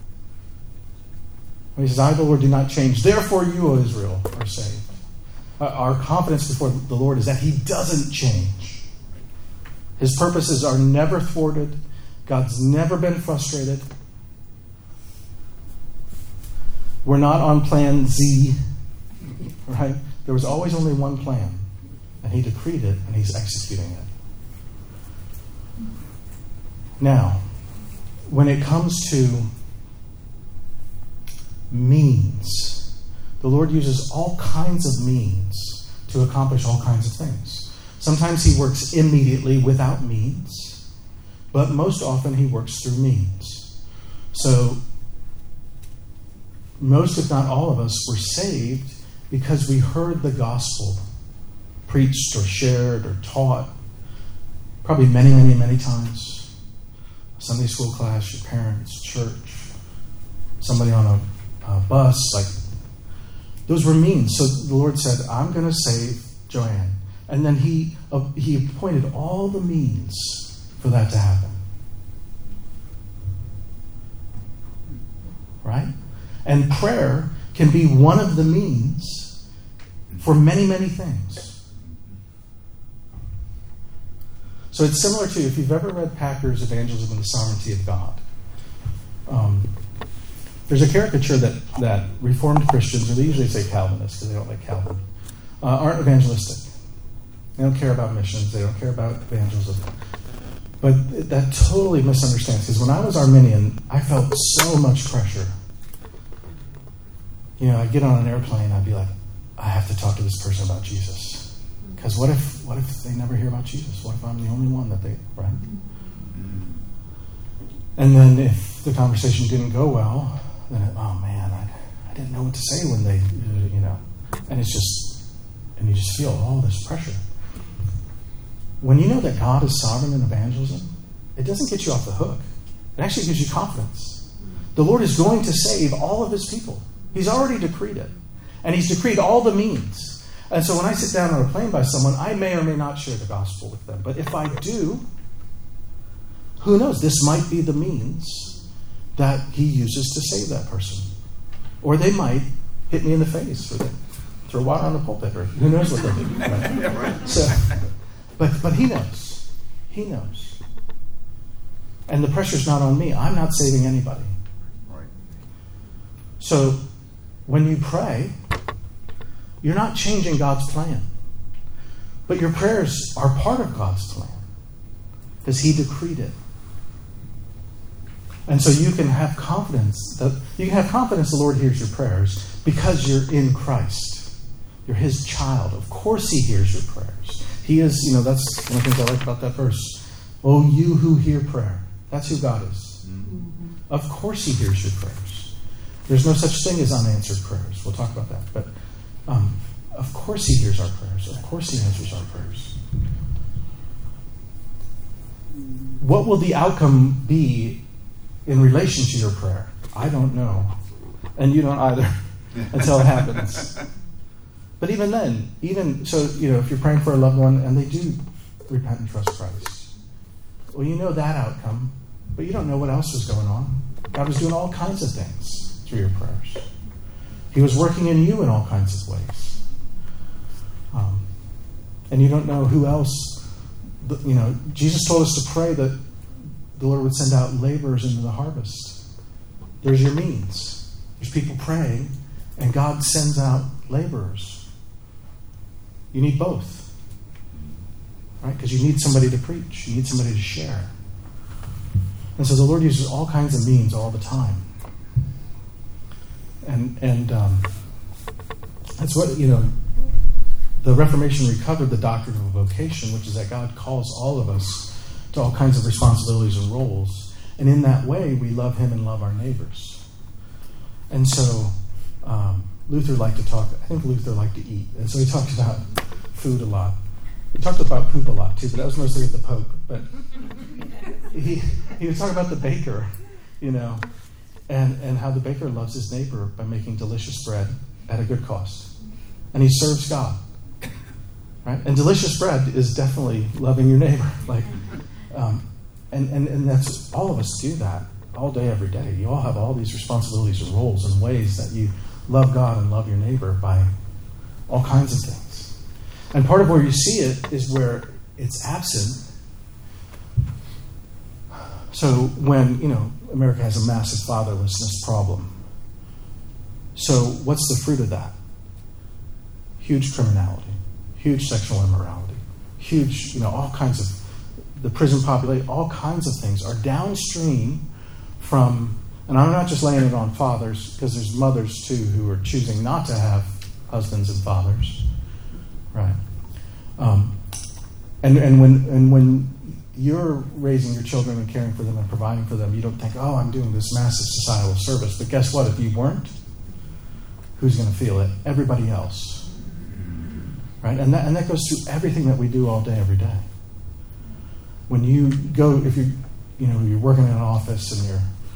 He says, I, the Lord, do not change. Therefore you, O Israel, are saved. Our confidence before the Lord is that he doesn't change. His purposes are never thwarted. God's never been frustrated. We're not on plan Z. Right? There was always only one plan, and he decreed it, and he's executing it. Now, when it comes to means, the Lord uses all kinds of means to accomplish all kinds of things. Sometimes he works immediately without means, but most often he works through means. So, most, if not all of us, were saved because we heard the gospel preached or shared or taught probably many, many, many times. Sunday school class, your parents, church, somebody on a bus. Like, those were means. So the Lord said, I'm going to save Joanne. And then he appointed all the means for that to happen. Right? And prayer can be one of the means for many, many things. So it's similar to, if you've ever read Packer's Evangelism and the Sovereignty of God, there's a caricature that Reformed Christians, or they usually say Calvinists because they don't like Calvin, aren't evangelistic. They don't care about missions. They don't care about evangelism. But that totally misunderstands, because when I was Arminian, I felt so much pressure. You know, I'd get on an airplane, I'd be like, I have to talk to this person about Jesus. Because what if they never hear about Jesus? What if I'm the only one that they, right? And then if the conversation didn't go well, then, oh man, I didn't know what to say when they, you know. And it's just, and you just feel all this pressure. When you know that God is sovereign in evangelism, it doesn't get you off the hook. It actually gives you confidence. The Lord is going to save all of his people. He's already decreed it. And he's decreed all the means. And so when I sit down on a plane by someone, I may or may not share the gospel with them. But if I do, who knows? This might be the means that he uses to save that person. Or they might hit me in the face, or they throw water on the pulpit, or who knows what they'll do. Right? Right. So, but he knows. He knows. And the pressure's not on me. I'm not saving anybody. Right. So when you pray, you're not changing God's plan. But your prayers are part of God's plan. because he decreed it. And so you can have confidence the Lord hears your prayers because you're in Christ. You're his child. Of course he hears your prayers. He is, that's one of the things I like about that verse. Oh, you who hear prayer. That's who God is. Mm-hmm. Of course he hears your prayers. There's no such thing as unanswered prayers. We'll talk about that. But of course he hears our prayers. Of course he answers our prayers. What will the outcome be in relation to your prayer? I don't know. And you don't either until it happens. But even then, if you're praying for a loved one and they do repent and trust Christ, well, you know that outcome, but you don't know what else was going on. God was doing all kinds of things through your prayers. He was working in you in all kinds of ways. And you don't know who else. Jesus told us to pray that the Lord would send out laborers into the harvest. There's your means. There's people praying, and God sends out laborers. You need both. Right? Because you need somebody to preach. You need somebody to share. And so the Lord uses all kinds of means all the time. And that's what, the Reformation recovered the doctrine of vocation, which is that God calls all of us to all kinds of responsibilities and roles. And in that way, we love him and love our neighbors. And so Luther liked to eat. And so he talked about food a lot. He talked about poop a lot, too, but that was mostly at the Pope. But he was talking about the baker, and how the baker loves his neighbor by making delicious bread at a good cost. And he serves God. Right? And delicious bread is definitely loving your neighbor. And that's, all of us do that all day, every day. You all have all these responsibilities and roles and ways that you love God and love your neighbor by all kinds of things. And part of where you see it is where it's absent. So when, America has a massive fatherlessness problem. So what's the fruit of that? Huge criminality. Huge sexual immorality, huge, all kinds of, the prison population, all kinds of things are downstream from, and I'm not just laying it on fathers, because there's mothers too who are choosing not to have husbands and fathers, right? And when you're raising your children and caring for them and providing for them, you don't think, oh, I'm doing this massive societal service. But guess what? If you weren't, who's going to feel it? Everybody else. Right? And that goes through everything that we do all day, every day. When you go, if you're working in an office and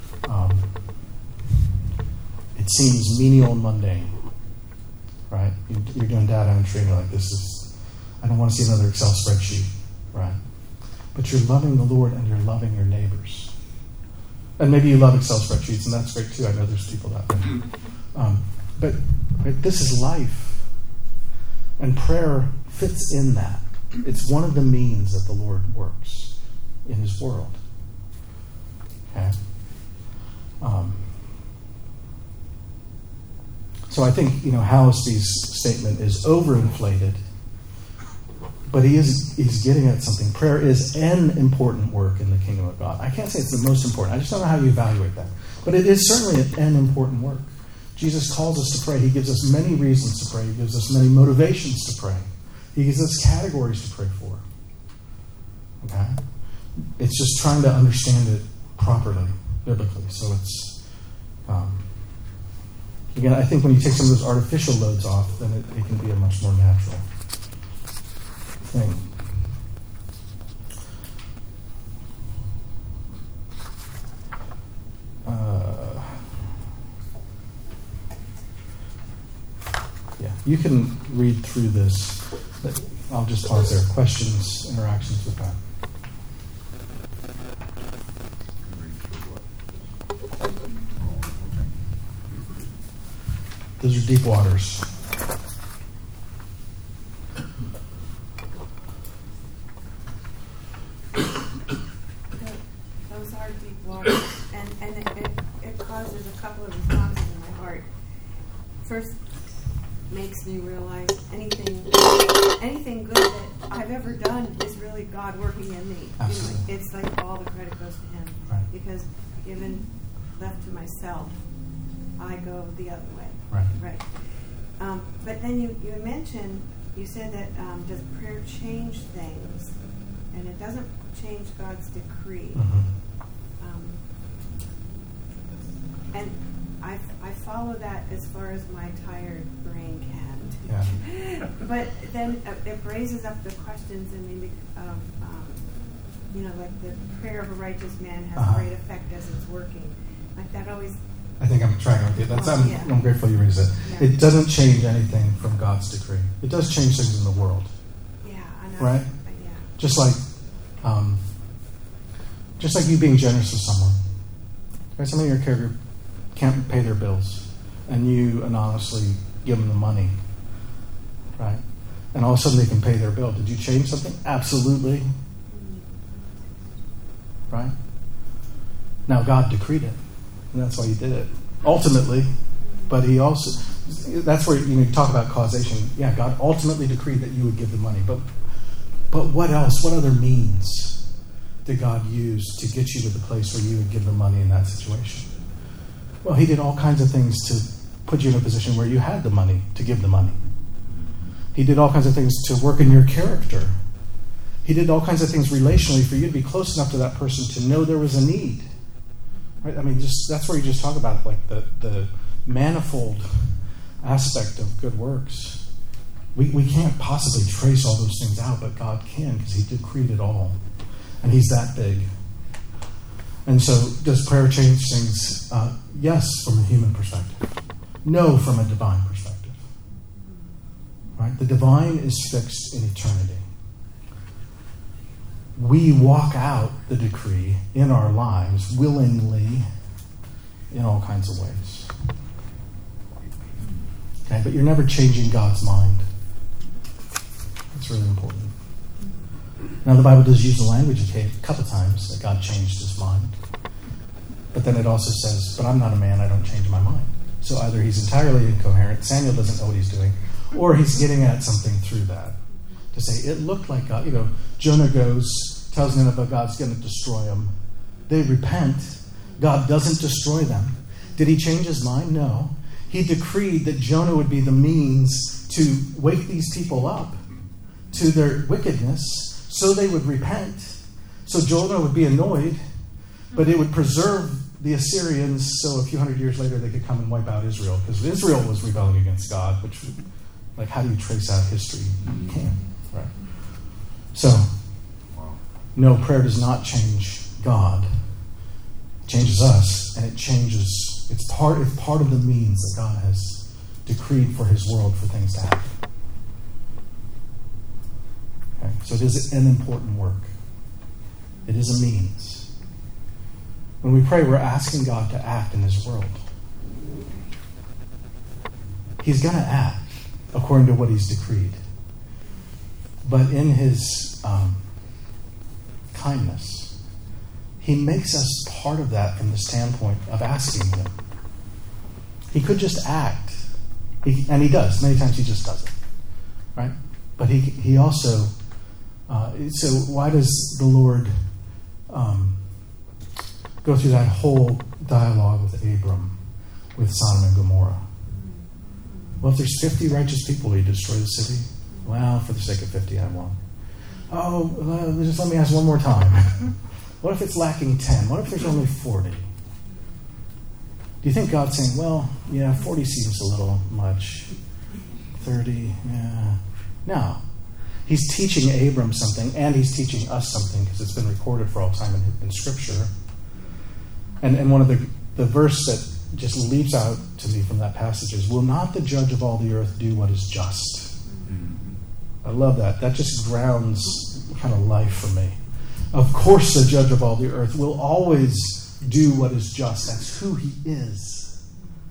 it seems menial and mundane, right? You're doing data entry and you're like, I don't want to see another Excel spreadsheet, right? But you're loving the Lord and you're loving your neighbors. And maybe you love Excel spreadsheets, and that's great too. I know there's people that way. But this is life. And prayer fits in that. It's one of the means that the Lord works in his world. Okay? So I think, Hallisby's statement is overinflated, but he's getting at something. Prayer is an important work in the kingdom of God. I can't say it's the most important. I just don't know how you evaluate that. But it is certainly an important work. Jesus calls us to pray. He gives us many reasons to pray. He gives us many motivations to pray. He gives us categories to pray for. Okay? It's just trying to understand it properly, biblically. So it's, again, I think when you take some of those artificial loads off, then it can be a much more natural thing. You can read through this, but I'll just pause there. Questions, interactions with that. Those are deep waters. Those are deep waters, and it causes a couple of responses in my heart. First, makes me realize anything good that I've ever done is really God working in me. Absolutely. It's like all the credit goes to Him. Right. Because given left to myself, I go the other way. Right. But then you mentioned, you said that does prayer change things? And it doesn't change God's decree. Mm-hmm. And I follow that as far as my tired brain can. Yeah. But then it raises up the questions in me of, like the prayer of a righteous man has great effect as it's working. Like that always... I think I'm tracking with you. I'm grateful you raised it. Yeah. It doesn't change anything from God's decree. It does change things in the world. Yeah, I know. Right? Yeah. Just like you being generous with someone. Right? Somebody in your care group can't pay their bills, and you anonymously give them the money, right? And all of a sudden they can pay their bill. Did you change something? Absolutely. Right? Now God decreed it, and that's why He did it. Ultimately, but He also, that's where you talk about causation. Yeah, God ultimately decreed that you would give the money, but what else? What other means did God use to get you to the place where you would give the money in that situation? Well, He did all kinds of things to put you in a position where you had the money to give the money. He did all kinds of things to work in your character. He did all kinds of things relationally for you to be close enough to that person to know there was a need. Right? I mean, that's where you just talk about like the manifold aspect of good works. We can't possibly trace all those things out, but God can because He decreed it all. And He's that big. And so, does prayer change things? Yes, from a human perspective. No, from a divine perspective. Right? The divine is fixed in eternity. We walk out the decree in our lives willingly in all kinds of ways. Okay, but you're never changing God's mind. That's really important. Now, the Bible does use the language a couple times that God changed His mind. But then it also says, but I'm not a man, I don't change my mind. So either He's entirely incoherent, Samuel doesn't know what he's doing, or He's getting at something through that. To say, it looked like God, Jonah goes, tells Nineveh God's going to destroy them. They repent. God doesn't destroy them. Did He change His mind? No. He decreed that Jonah would be the means to wake these people up to their wickedness so they would repent. So Jonah would be annoyed, but it would preserve the Assyrians so a few hundred years later they could come and wipe out Israel. Because Israel was rebelling against God, which, like, how do you trace out history? You can't, right? So, no, prayer does not change God. It changes us, and it's part of the means that God has decreed for His world for things to happen. Okay? So it is an important work. It is a means. When we pray, we're asking God to act in His world. He's going to act according to what He's decreed. But in His kindness, He makes us part of that from the standpoint of asking Him. He could just act. And He does. Many times He just does it. Right? But He also... so why does the Lord... go through that whole dialogue with Abram, with Sodom and Gomorrah? Well, if there's 50 righteous people, will you destroy the city? Well, for the sake of 50, I won't. Oh, just let me ask one more time. What if it's lacking 10? What if there's only 40? Do you think God's saying, well, yeah, 40 seems a little much. 30, yeah. No. He's teaching Abram something, and He's teaching us something, because it's been recorded for all time in Scripture. And one of the verse that just leaps out to me from that passage is, will not the judge of all the earth do what is just? I love that. That just grounds kind of life for me. Of course the judge of all the earth will always do what is just. That's who He is.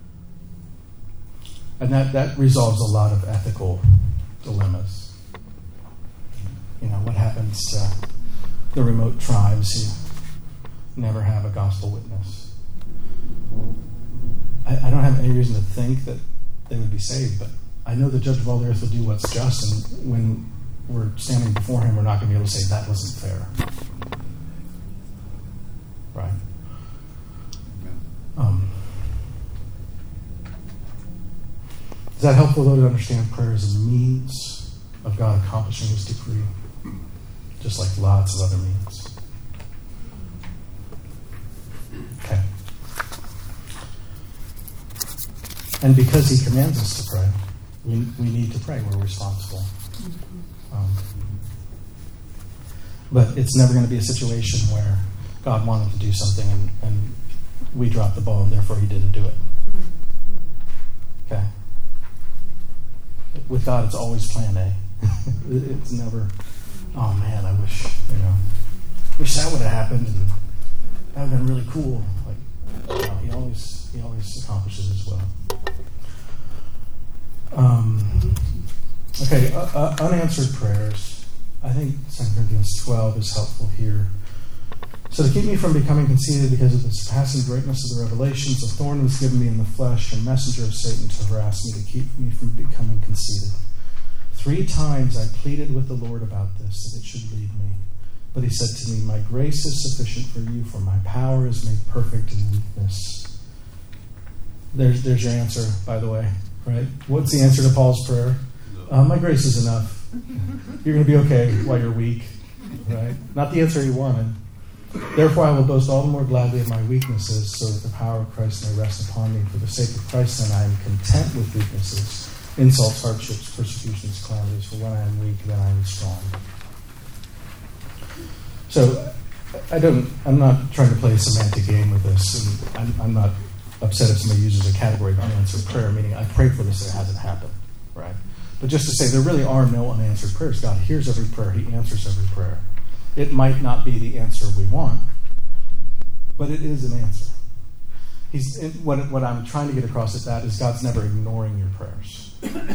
And that resolves a lot of ethical dilemmas. What happens to the remote tribes who never have a gospel witness? I don't have any reason to think that they would be saved, but I know the judge of all the earth will do what's just, and when we're standing before him, we're not going to be able to say, that wasn't fair. Right? Is that helpful, though, to understand prayer as a means of God accomplishing his decree? Just like lots of other means. Okay. And because he commands us to pray, we need to pray. We're responsible. But it's never going to be a situation where God wanted to do something and we dropped the ball and therefore he didn't do it. Okay? With God, it's always plan A. It's never, oh man, I wish that would have happened and that would have been really cool. Like, no, he always accomplishes his will. Okay, unanswered prayers. I think 2 Corinthians 12 is helpful here. So to keep me from becoming conceited because of the surpassing greatness of the revelations, a thorn was given me in the flesh, a messenger of Satan to harass me, to keep me from becoming conceited. 3 times I pleaded with the Lord about this, that it should leave me. But he said to me, my grace is sufficient for you, for my power is made perfect in weakness. There's your answer, by the way, right? What's the answer to Paul's prayer? My grace is enough. You're going to be okay while you're weak, right? Not the answer he wanted. Therefore I will boast all the more gladly of my weaknesses, so that the power of Christ may rest upon me. For the sake of Christ, then, I am content with weaknesses, insults, hardships, persecutions, calamities. For when I am weak, then I am strong. So I'm not trying to play a semantic game with this, and I'm not upset if somebody uses a category of unanswered prayer, meaning I prayed for this and it hasn't happened, right? But just to say there really are no unanswered prayers. God hears every prayer. He answers every prayer. It might not be the answer we want, but it is an answer. What I'm trying to get across at that is God's never ignoring your prayers.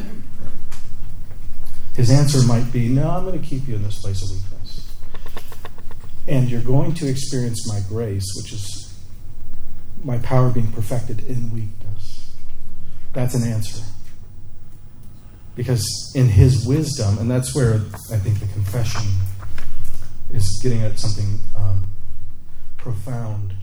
His answer might be, no, I'm going to keep you in this place of weakness. And you're going to experience my grace, which is my power being perfected in weakness. That's an answer. Because in his wisdom, and that's where I think the confession is getting at something profound.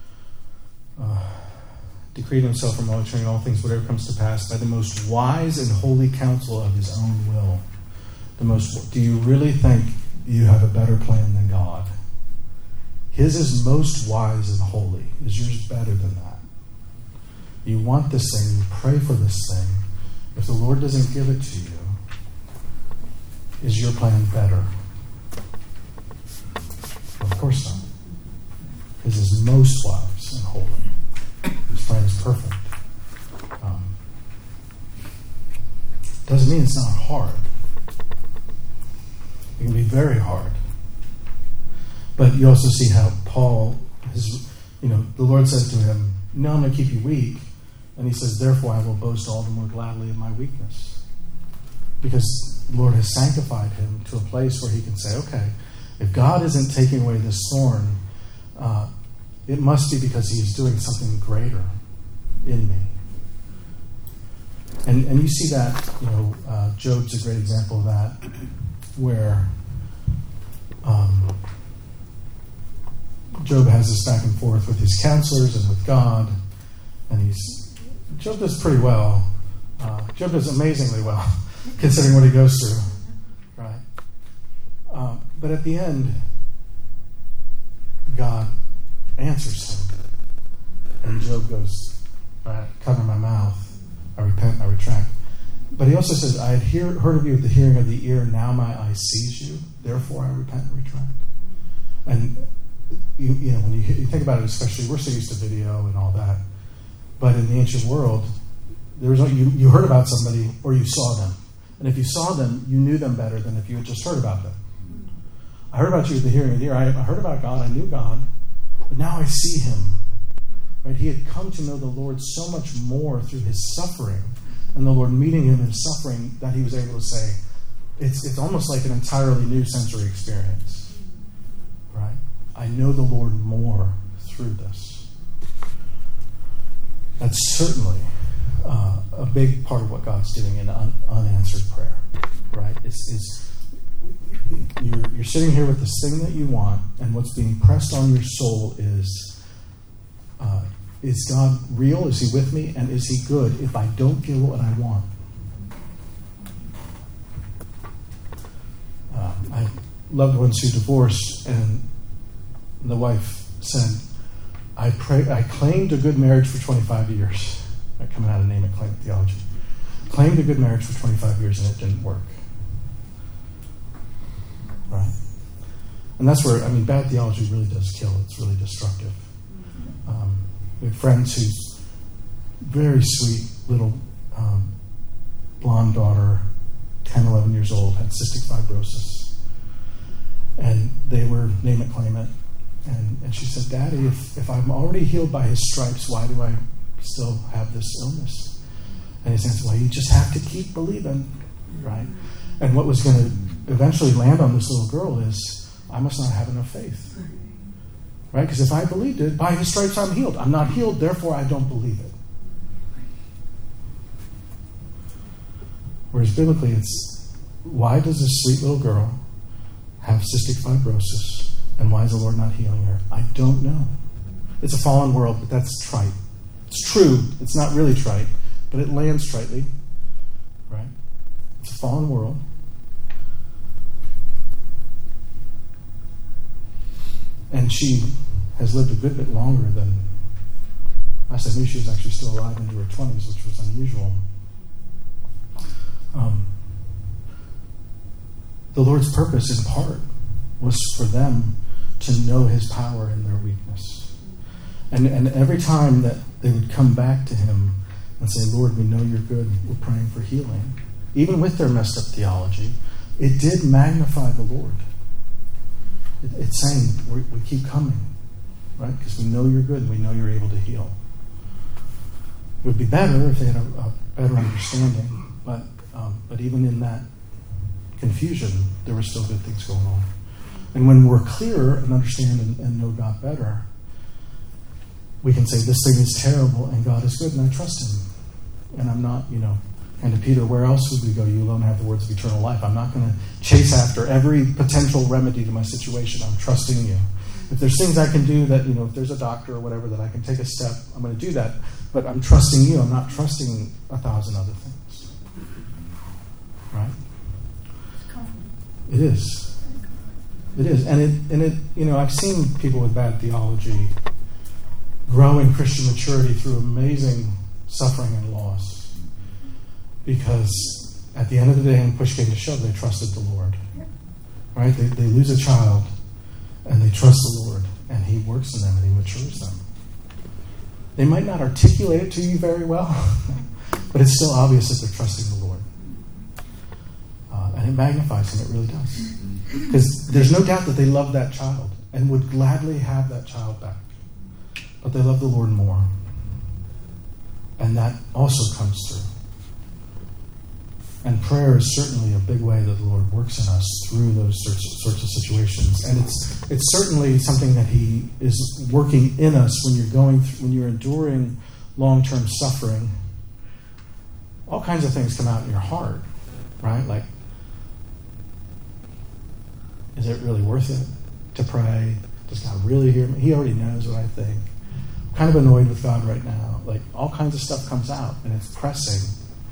Decreed himself from monitoring all things, whatever comes to pass, by the most wise and holy counsel of his own will. Do you really think you have a better plan than God? His is most wise and holy. Is yours better than that? You want this thing, you pray for this thing. If the Lord doesn't give it to you, is your plan better? Of course not. His is most wise and holy. His plan is perfect. Doesn't mean it's not hard. It can be very hard. But you also see how Paul, the Lord says to him, no, I'm going to keep you weak. And he says, therefore I will boast all the more gladly of my weakness. Because the Lord has sanctified him to a place where he can say, okay, if God isn't taking away this thorn, it must be because he is doing something greater in me. And you see that, Job's a great example of that, where Job has this back and forth with his counselors and with God, and Job does pretty well. Job does amazingly well, considering what he goes through, right? But at the end, God answers him, and Job goes, right, cover my mouth, I repent, I retract. But he also says, I had heard of you with the hearing of the ear, now my eye sees you, therefore I repent and retract. And when you think about it, especially, we're so used to video and all that, but in the ancient world, there was you heard about somebody or you saw them. And if you saw them, you knew them better than if you had just heard about them. I heard about you at the hearing of the ear. I heard about God. I knew God. But now I see him. Right? He had come to know the Lord so much more through his suffering, and the Lord meeting him in suffering, that he was able to say, it's almost like an entirely new sensory experience. Right? I know the Lord more through this. That's certainly a big part of what God's doing in unanswered prayer. Right? you're sitting here with this thing that you want, and what's being pressed on your soul is God real? Is he with me? And is he good if I don't get what I want? I have loved ones who divorced, and the wife said, I claimed a good marriage for 25 years. Coming out of name and claim theology. Claimed a good marriage for 25 years and it didn't work. Right? And that's where, bad theology really does kill. It's really destructive. We have friends whose very sweet little blonde daughter, 10, 11 years old, had cystic fibrosis. And they were name it, claim it. And she said, Daddy, if I'm already healed by his stripes, why do I still have this illness? And he says, well, you just have to keep believing, right? And what was going to eventually land on this little girl is, I must not have enough faith, right? Because if I believed it, by his stripes I'm healed. I'm not healed, therefore I don't believe it. Whereas biblically it's, why does this sweet little girl have cystic fibrosis? And why is the Lord not healing her? I don't know. It's a fallen world, but that's trite. It's true. It's not really trite, but it lands tritely, right? It's a fallen world. And she has lived a good bit longer than I knew she was actually still alive into her 20s, which was unusual. The Lord's purpose, in part, was for them to know his power in their weakness. And every time that they would come back to him and say, Lord, we know you're good, we're praying for healing, even with their messed up theology, it did magnify the Lord. It's saying, we keep coming, right? Because we know you're good and we know you're able to heal. It would be better if they had a better understanding, but even in that confusion, there were still good things going on. And when we're clearer and understand and know God better, we can say, this thing is terrible and God is good and I trust him. And I'm not, and to Peter, where else would we go? You alone have the words of eternal life. I'm not going to chase after every potential remedy to my situation. I'm trusting you. If there's things I can do that, if there's a doctor or whatever that I can take a step, I'm going to do that. But I'm trusting you. I'm not trusting 1,000 other things. Right? It is. It is. And it I've seen people with bad theology grow in Christian maturity through amazing suffering and loss. Because at the end of the day, when push came to shove, they trusted the Lord. Right? They lose a child and they trust the Lord and he works in them and he matures them. They might not articulate it to you very well, but it's still obvious that they're trusting the Lord. And it magnifies them, it really does. Because there's no doubt that they love that child and would gladly have that child back. But they love the Lord more. And that also comes through. And prayer is certainly a big way that the Lord works in us through those sorts of situations. And it's certainly something that he is working in us when you're enduring long-term suffering. All kinds of things come out in your heart, right? Like, is it really worth it to pray? Does God really hear me? He already knows what I think. I'm kind of annoyed with God right now. Like, all kinds of stuff comes out, and it's pressing.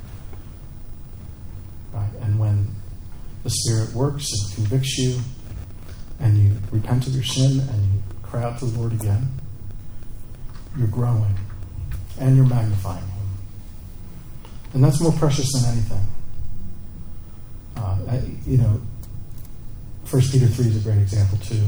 Right? And when the Spirit works and convicts you, and you repent of your sin, and you cry out to the Lord again, you're growing, and you're magnifying him. And that's more precious than anything. 1 Peter 3 is a great example too.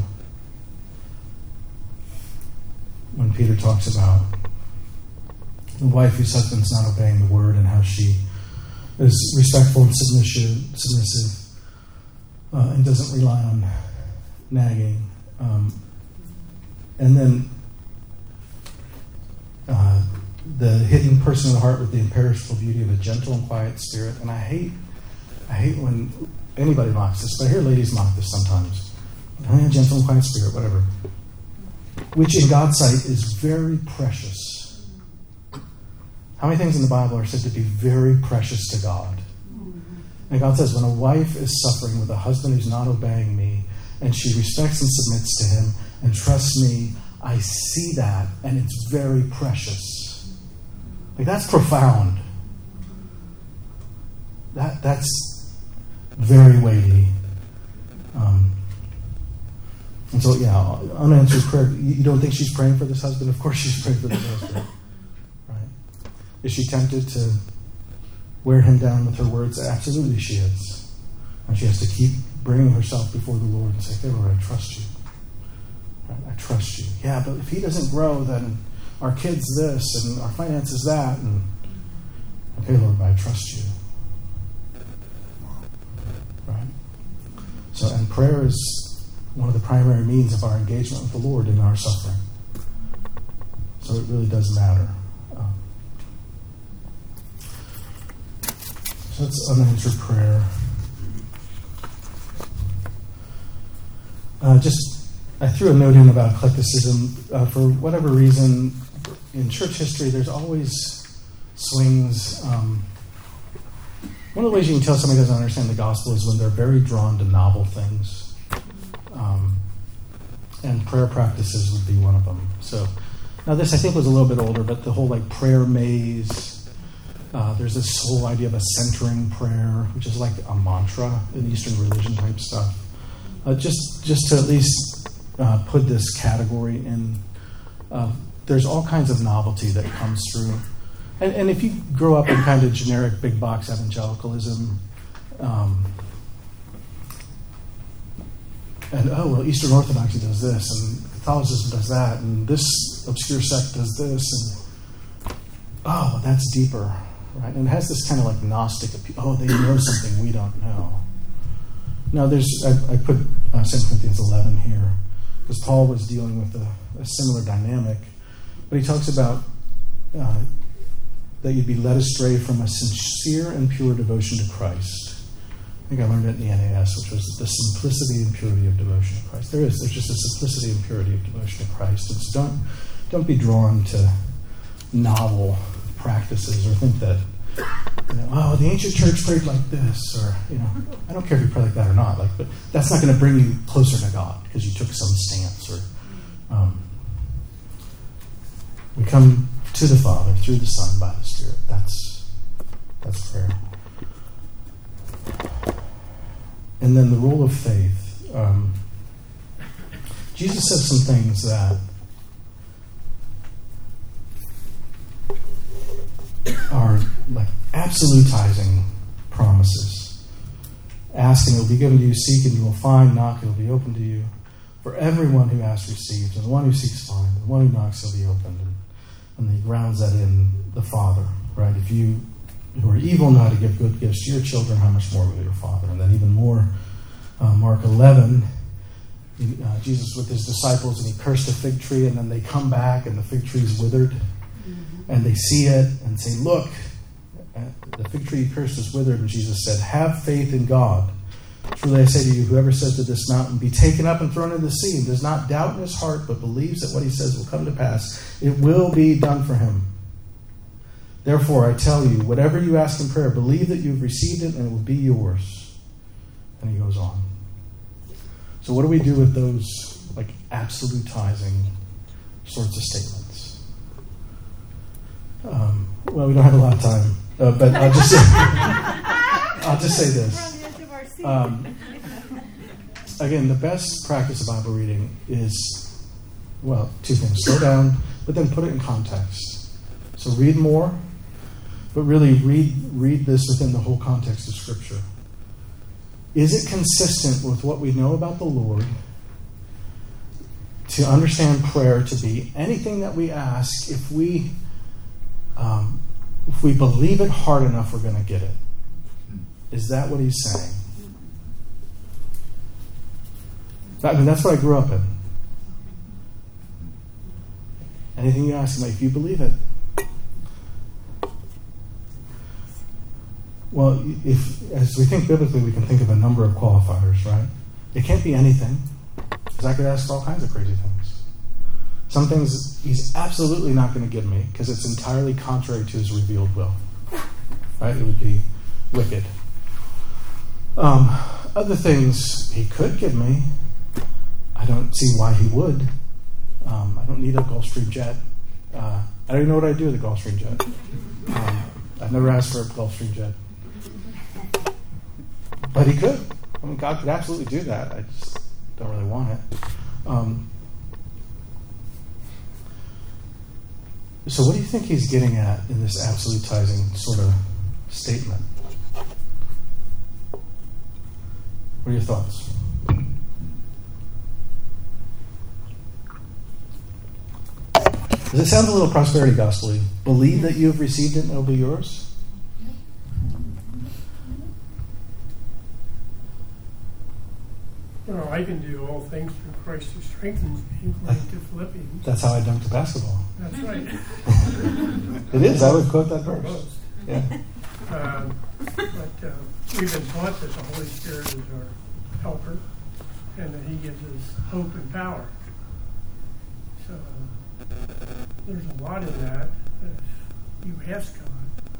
When Peter talks about the wife whose husband's not obeying the word and how she is respectful and submissive and doesn't rely on nagging. And then the hidden person of the heart with the imperishable beauty of a gentle and quiet spirit. And I hate when anybody mocks this, but I hear ladies mock this sometimes. Gentle and quiet spirit, whatever. Which in God's sight is very precious. How many things in the Bible are said to be very precious to God? And God says, when a wife is suffering with a husband who's not obeying me, and she respects and submits to him. And trust me, I see that, and it's very precious. Like, that's profound. That's very weighty. And so, yeah, unanswered prayer. You don't think she's praying for this husband? Of course she's praying for this husband. Right? Is she tempted to wear him down with her words? Absolutely she is. And she has to keep bringing herself before the Lord and say, okay, Lord, I trust you. Right? I trust you. Yeah, but if he doesn't grow, then our kid's this and our finances that. And okay, Lord, but I trust you. Right? So, and prayer is one of the primary means of our engagement with the Lord in our suffering. So it really does matter. So that's unanswered prayer. I threw a note in about eclecticism. For whatever reason, in church history, there's always swings. One of the ways you can tell somebody doesn't understand the gospel is when they're very drawn to novel things. And prayer practices would be one of them. So now this, I think, was a little bit older, but the whole like prayer maze. There's this whole idea of a centering prayer, which is like a mantra in Eastern religion type stuff. Just to at least put this category in, there's all kinds of novelty that comes through. And if you grow up in kind of generic big box evangelicalism, and Eastern Orthodoxy does this, and Catholicism does that, and this obscure sect does this, and that's deeper, right? And it has this kind of like Gnostic appeal. They know something we don't know. Now, I put 2 Corinthians 11 here because Paul was dealing with a similar dynamic, but he talks about that you'd be led astray from a sincere and pure devotion to Christ. I think I learned it in the NAS, which was the simplicity and purity of devotion to Christ. There's just a simplicity and purity of devotion to Christ. And so don't be drawn to novel practices or think that, the ancient church prayed like this, or, I don't care if you pray like that or not, but that's not going to bring you closer to God because you took some stance. Or we come to the Father through the Son by the Spirit. That's prayer. And then the role of faith. Jesus said some things that are like absolutizing promises. Ask and it will be given to you. Seek and you will find. Knock and it will be opened to you. For everyone who asks receives, and the one who seeks finds. The one who knocks will be opened. And he grounds that in the Father, right? If you who are evil know how to give good gifts to your children, how much more will your Father? And then even more, Mark 11, Jesus with his disciples, and he cursed a fig tree, and then they come back, and the fig tree is withered. Mm-hmm. And they see it, and say, look, the fig tree he cursed is withered. And Jesus said, have faith in God. Truly I say to you, whoever says to this mountain, be taken up and thrown into the sea, and does not doubt in his heart, but believes that what he says will come to pass, it will be done for him. Therefore, I tell you, whatever you ask in prayer, believe that you've received it and it will be yours. And he goes on. So what do we do with those like absolutizing sorts of statements? Well, we don't have a lot of time, but I'll just say this. Again, the best practice of Bible reading is, two things. Slow down, but then put it in context. So read more, but really read this within the whole context of Scripture. Is it consistent with what we know about the Lord to understand prayer to be anything that we ask? If we believe it hard enough, we're going to get it. Is that what he's saying? That's what I grew up in. Anything you ask him, if you believe it. Well, as we think biblically, we can think of a number of qualifiers, right? It can't be anything, because I could ask all kinds of crazy things. Some things he's absolutely not going to give me, because it's entirely contrary to his revealed will. Right? It would be wicked. Other things he could give me, I don't see why he would. I don't need a Gulfstream jet. I don't even know what I'd do with a Gulfstream jet. I've never asked for a Gulfstream jet. But he could. I mean, God could absolutely do that. I just don't really want it. So what do you think he's getting at in this absolutizing sort of statement? What are your thoughts? Does it sound a little prosperity gospel-y? Believe that you have received it and it will be yours? Well, I can do all things through Christ who strengthens me, according to Philippians. That's how I dunked the basketball. That's right. It is. I would quote that verse. Almost. Yeah. But we've been taught that the Holy Spirit is our helper and that he gives us hope and power. So there's a lot in that if you ask God,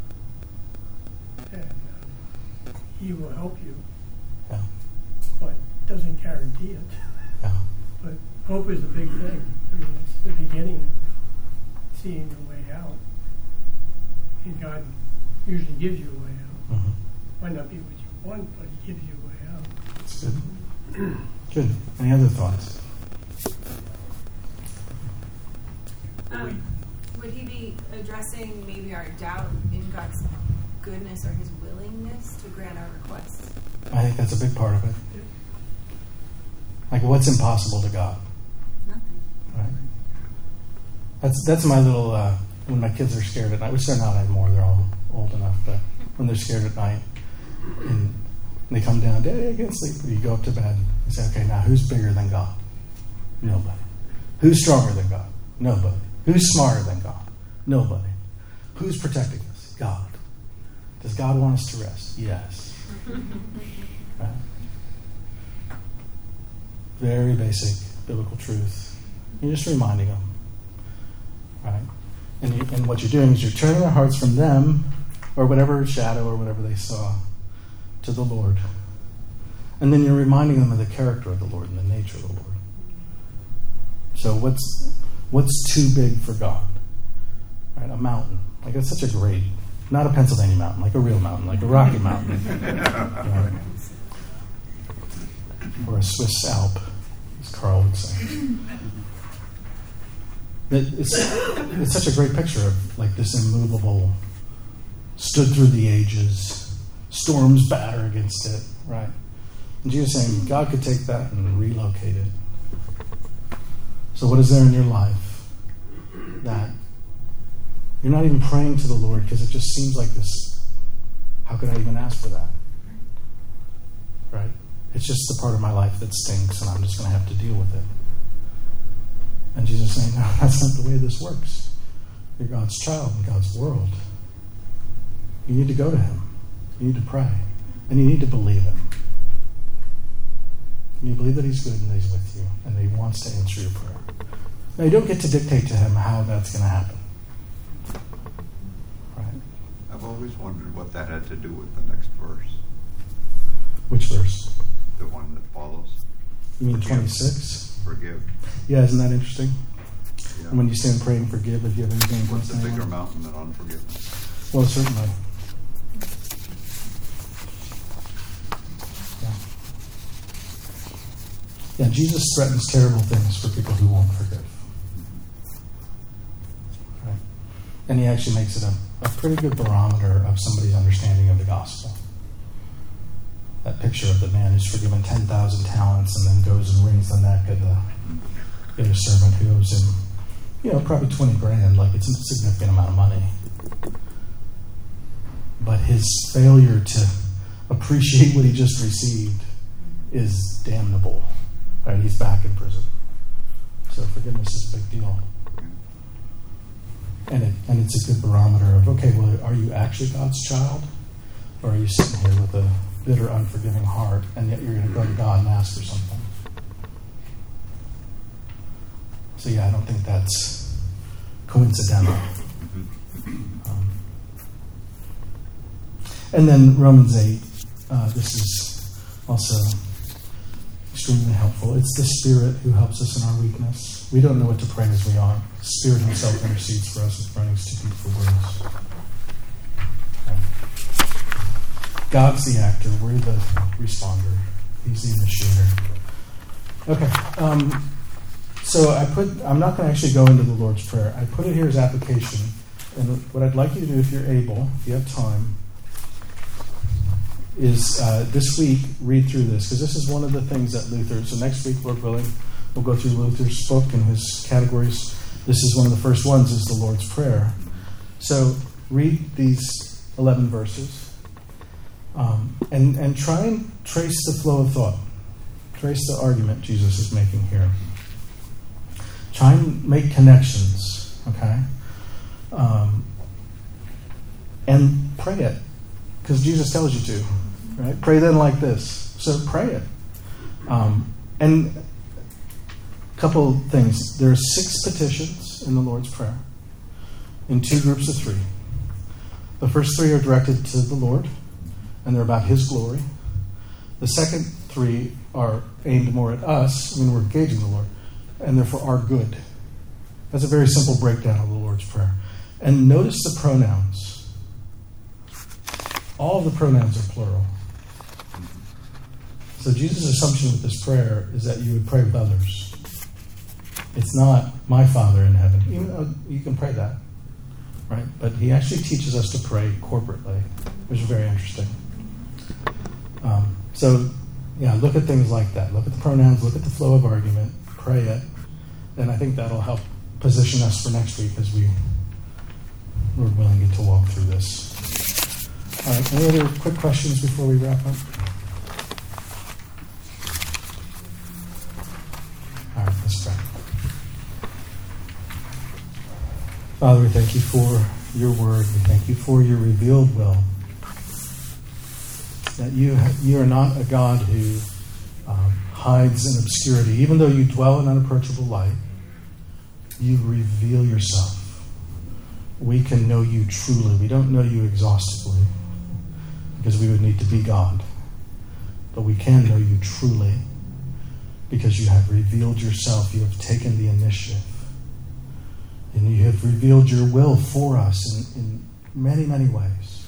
and he will help you, Yeah. but doesn't guarantee it. Yeah. But hope is a big thing. I mean, it's the beginning of seeing the way out. And God usually gives you a way out. Mm-hmm. Might not be what you want, but he gives you a way out. That's good. Good. Any other thoughts? Would he be addressing maybe our doubt in God's goodness or his willingness to grant our requests? I think that's a big part of it. Like, what's impossible to God? Nothing. Right? That's my little, when my kids are scared at night, which they're not anymore, they're all old enough, but when they're scared at night, and they come down, Daddy, I can't sleep. You go up to bed and say, okay, now who's bigger than God? Nobody. Who's stronger than God? Nobody. Who's smarter than God? Nobody. Who's protecting us? God. Does God want us to rest? Yes. Right? Very basic biblical truth. You're just reminding them. Right? And what you're doing is you're turning their hearts from them, or whatever shadow or whatever they saw, to the Lord. And then you're reminding them of the character of the Lord and the nature of the Lord. So what's too big for God? Right? A mountain. Like, it's such a great, not a Pennsylvania mountain, like a real mountain, like a Rocky Mountain. Right? Or a Swiss Alp, as Carl would say. It's such a great picture of like this immovable, stood through the ages, storms batter against it, right? And Jesus is saying God could take that and relocate it. So what is there in your life that you're not even praying to the Lord because it just seems like this? How could I even ask for that? Right? It's just the part of my life that stinks and I'm just going to have to deal with it. And Jesus is saying, no, that's not the way this works. You're God's child in God's world. You need to go to him. You need to pray. And you need to believe him. You believe that he's good and that he's with you and that he wants to answer your prayer. Now, you don't get to dictate to him how that's going to happen. Right? I've always wondered what that had to do with the next verse. Which verse? The one that follows. You mean Forgive. 26? Forgive. Yeah, isn't that interesting? Yeah. When you stand praying, forgive if you have anything What's against the bigger anyone. mountain than unforgiveness? Well, certainly. Yeah, Jesus threatens terrible things for people who won't forgive. Right? And he actually makes it a pretty good barometer of somebody's understanding of the gospel. That picture of the man who's forgiven 10,000 talents and then goes and wrings the neck of the other servant who owes him, probably 20 grand, like it's a significant amount of money. But his failure to appreciate what he just received is damnable. Right? He's back in prison. So forgiveness is a big deal. And it's a good barometer of, okay, well, are you actually God's child? Or are you sitting here with a bitter, unforgiving heart, and yet you're going to go to God and ask for something? So yeah, I don't think that's coincidental. And then Romans 8, this is also extremely helpful. It's the Spirit who helps us in our weakness. We don't know what to pray as we ought. The Spirit himself intercedes for us as groanings too deep for words. God's the actor. We're the responder. He's the initiator. Okay. So I'm not going to actually go into the Lord's Prayer. I put it here as application. And what I'd like you to do, if you're able, if you have time, is this week read through this, because this is one of the things that Luther, so next week, Lord willing, we'll go through Luther's book and his categories. This is one of the first ones, is the Lord's Prayer. So read these 11 verses and try and trace the flow of thought. Trace the argument Jesus is making here. Try and make connections, okay? And pray it, because Jesus tells you to, right? Pray then like this. So pray it. And a couple things. There are 6 petitions in the Lord's Prayer in 2 groups of 3. The first 3 are directed to the Lord, and they're about His glory. The second 3 are aimed more at us. I mean, we're engaging the Lord, and they're for our good. That's a very simple breakdown of the Lord's Prayer. And notice the pronouns. All of the pronouns are plural. So Jesus' assumption with this prayer is that you would pray with others. It's not my Father in heaven, even though you can pray that, right? But he actually teaches us to pray corporately, which is very interesting. Look at things like that. Look at the pronouns, look at the flow of argument, pray it, and I think that'll help position us for next week as we, Lord willing, get to walk through this. All right, any other quick questions before we wrap up? All right, let's pray. Father, we thank you for your word. We thank you for your revealed will. That you are not a God who hides in obscurity. Even though you dwell in unapproachable light, you reveal yourself. We can know you truly. We don't know you exhaustively, because we would need to be God. But we can know you truly because you have revealed yourself. You have taken the initiative. And you have revealed your will for us in many, many ways.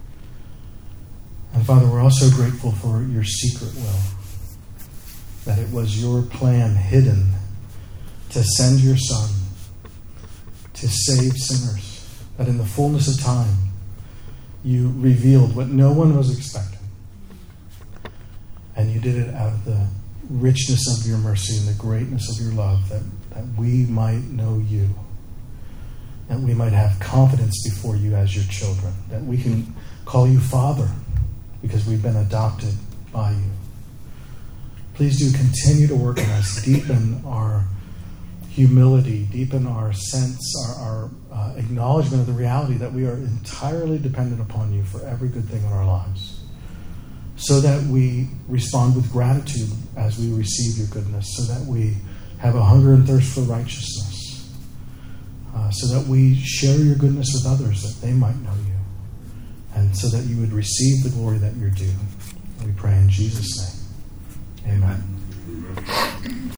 And Father, we're also grateful for your secret will. That it was your plan hidden to send your Son to save sinners. That in the fullness of time, you revealed what no one was expecting. And you did it out of the richness of your mercy and the greatness of your love, that we might know you. That we might have confidence before you as your children. That we can call you Father because we've been adopted by you. Please do continue to work in us. Deepen our humility, deepen our sense, our acknowledgement of the reality that we are entirely dependent upon you for every good thing in our lives, so that we respond with gratitude as we receive your goodness, so that we have a hunger and thirst for righteousness, so that we share your goodness with others, that they might know you, and so that you would receive the glory that you're due. We pray in Jesus' name. Amen.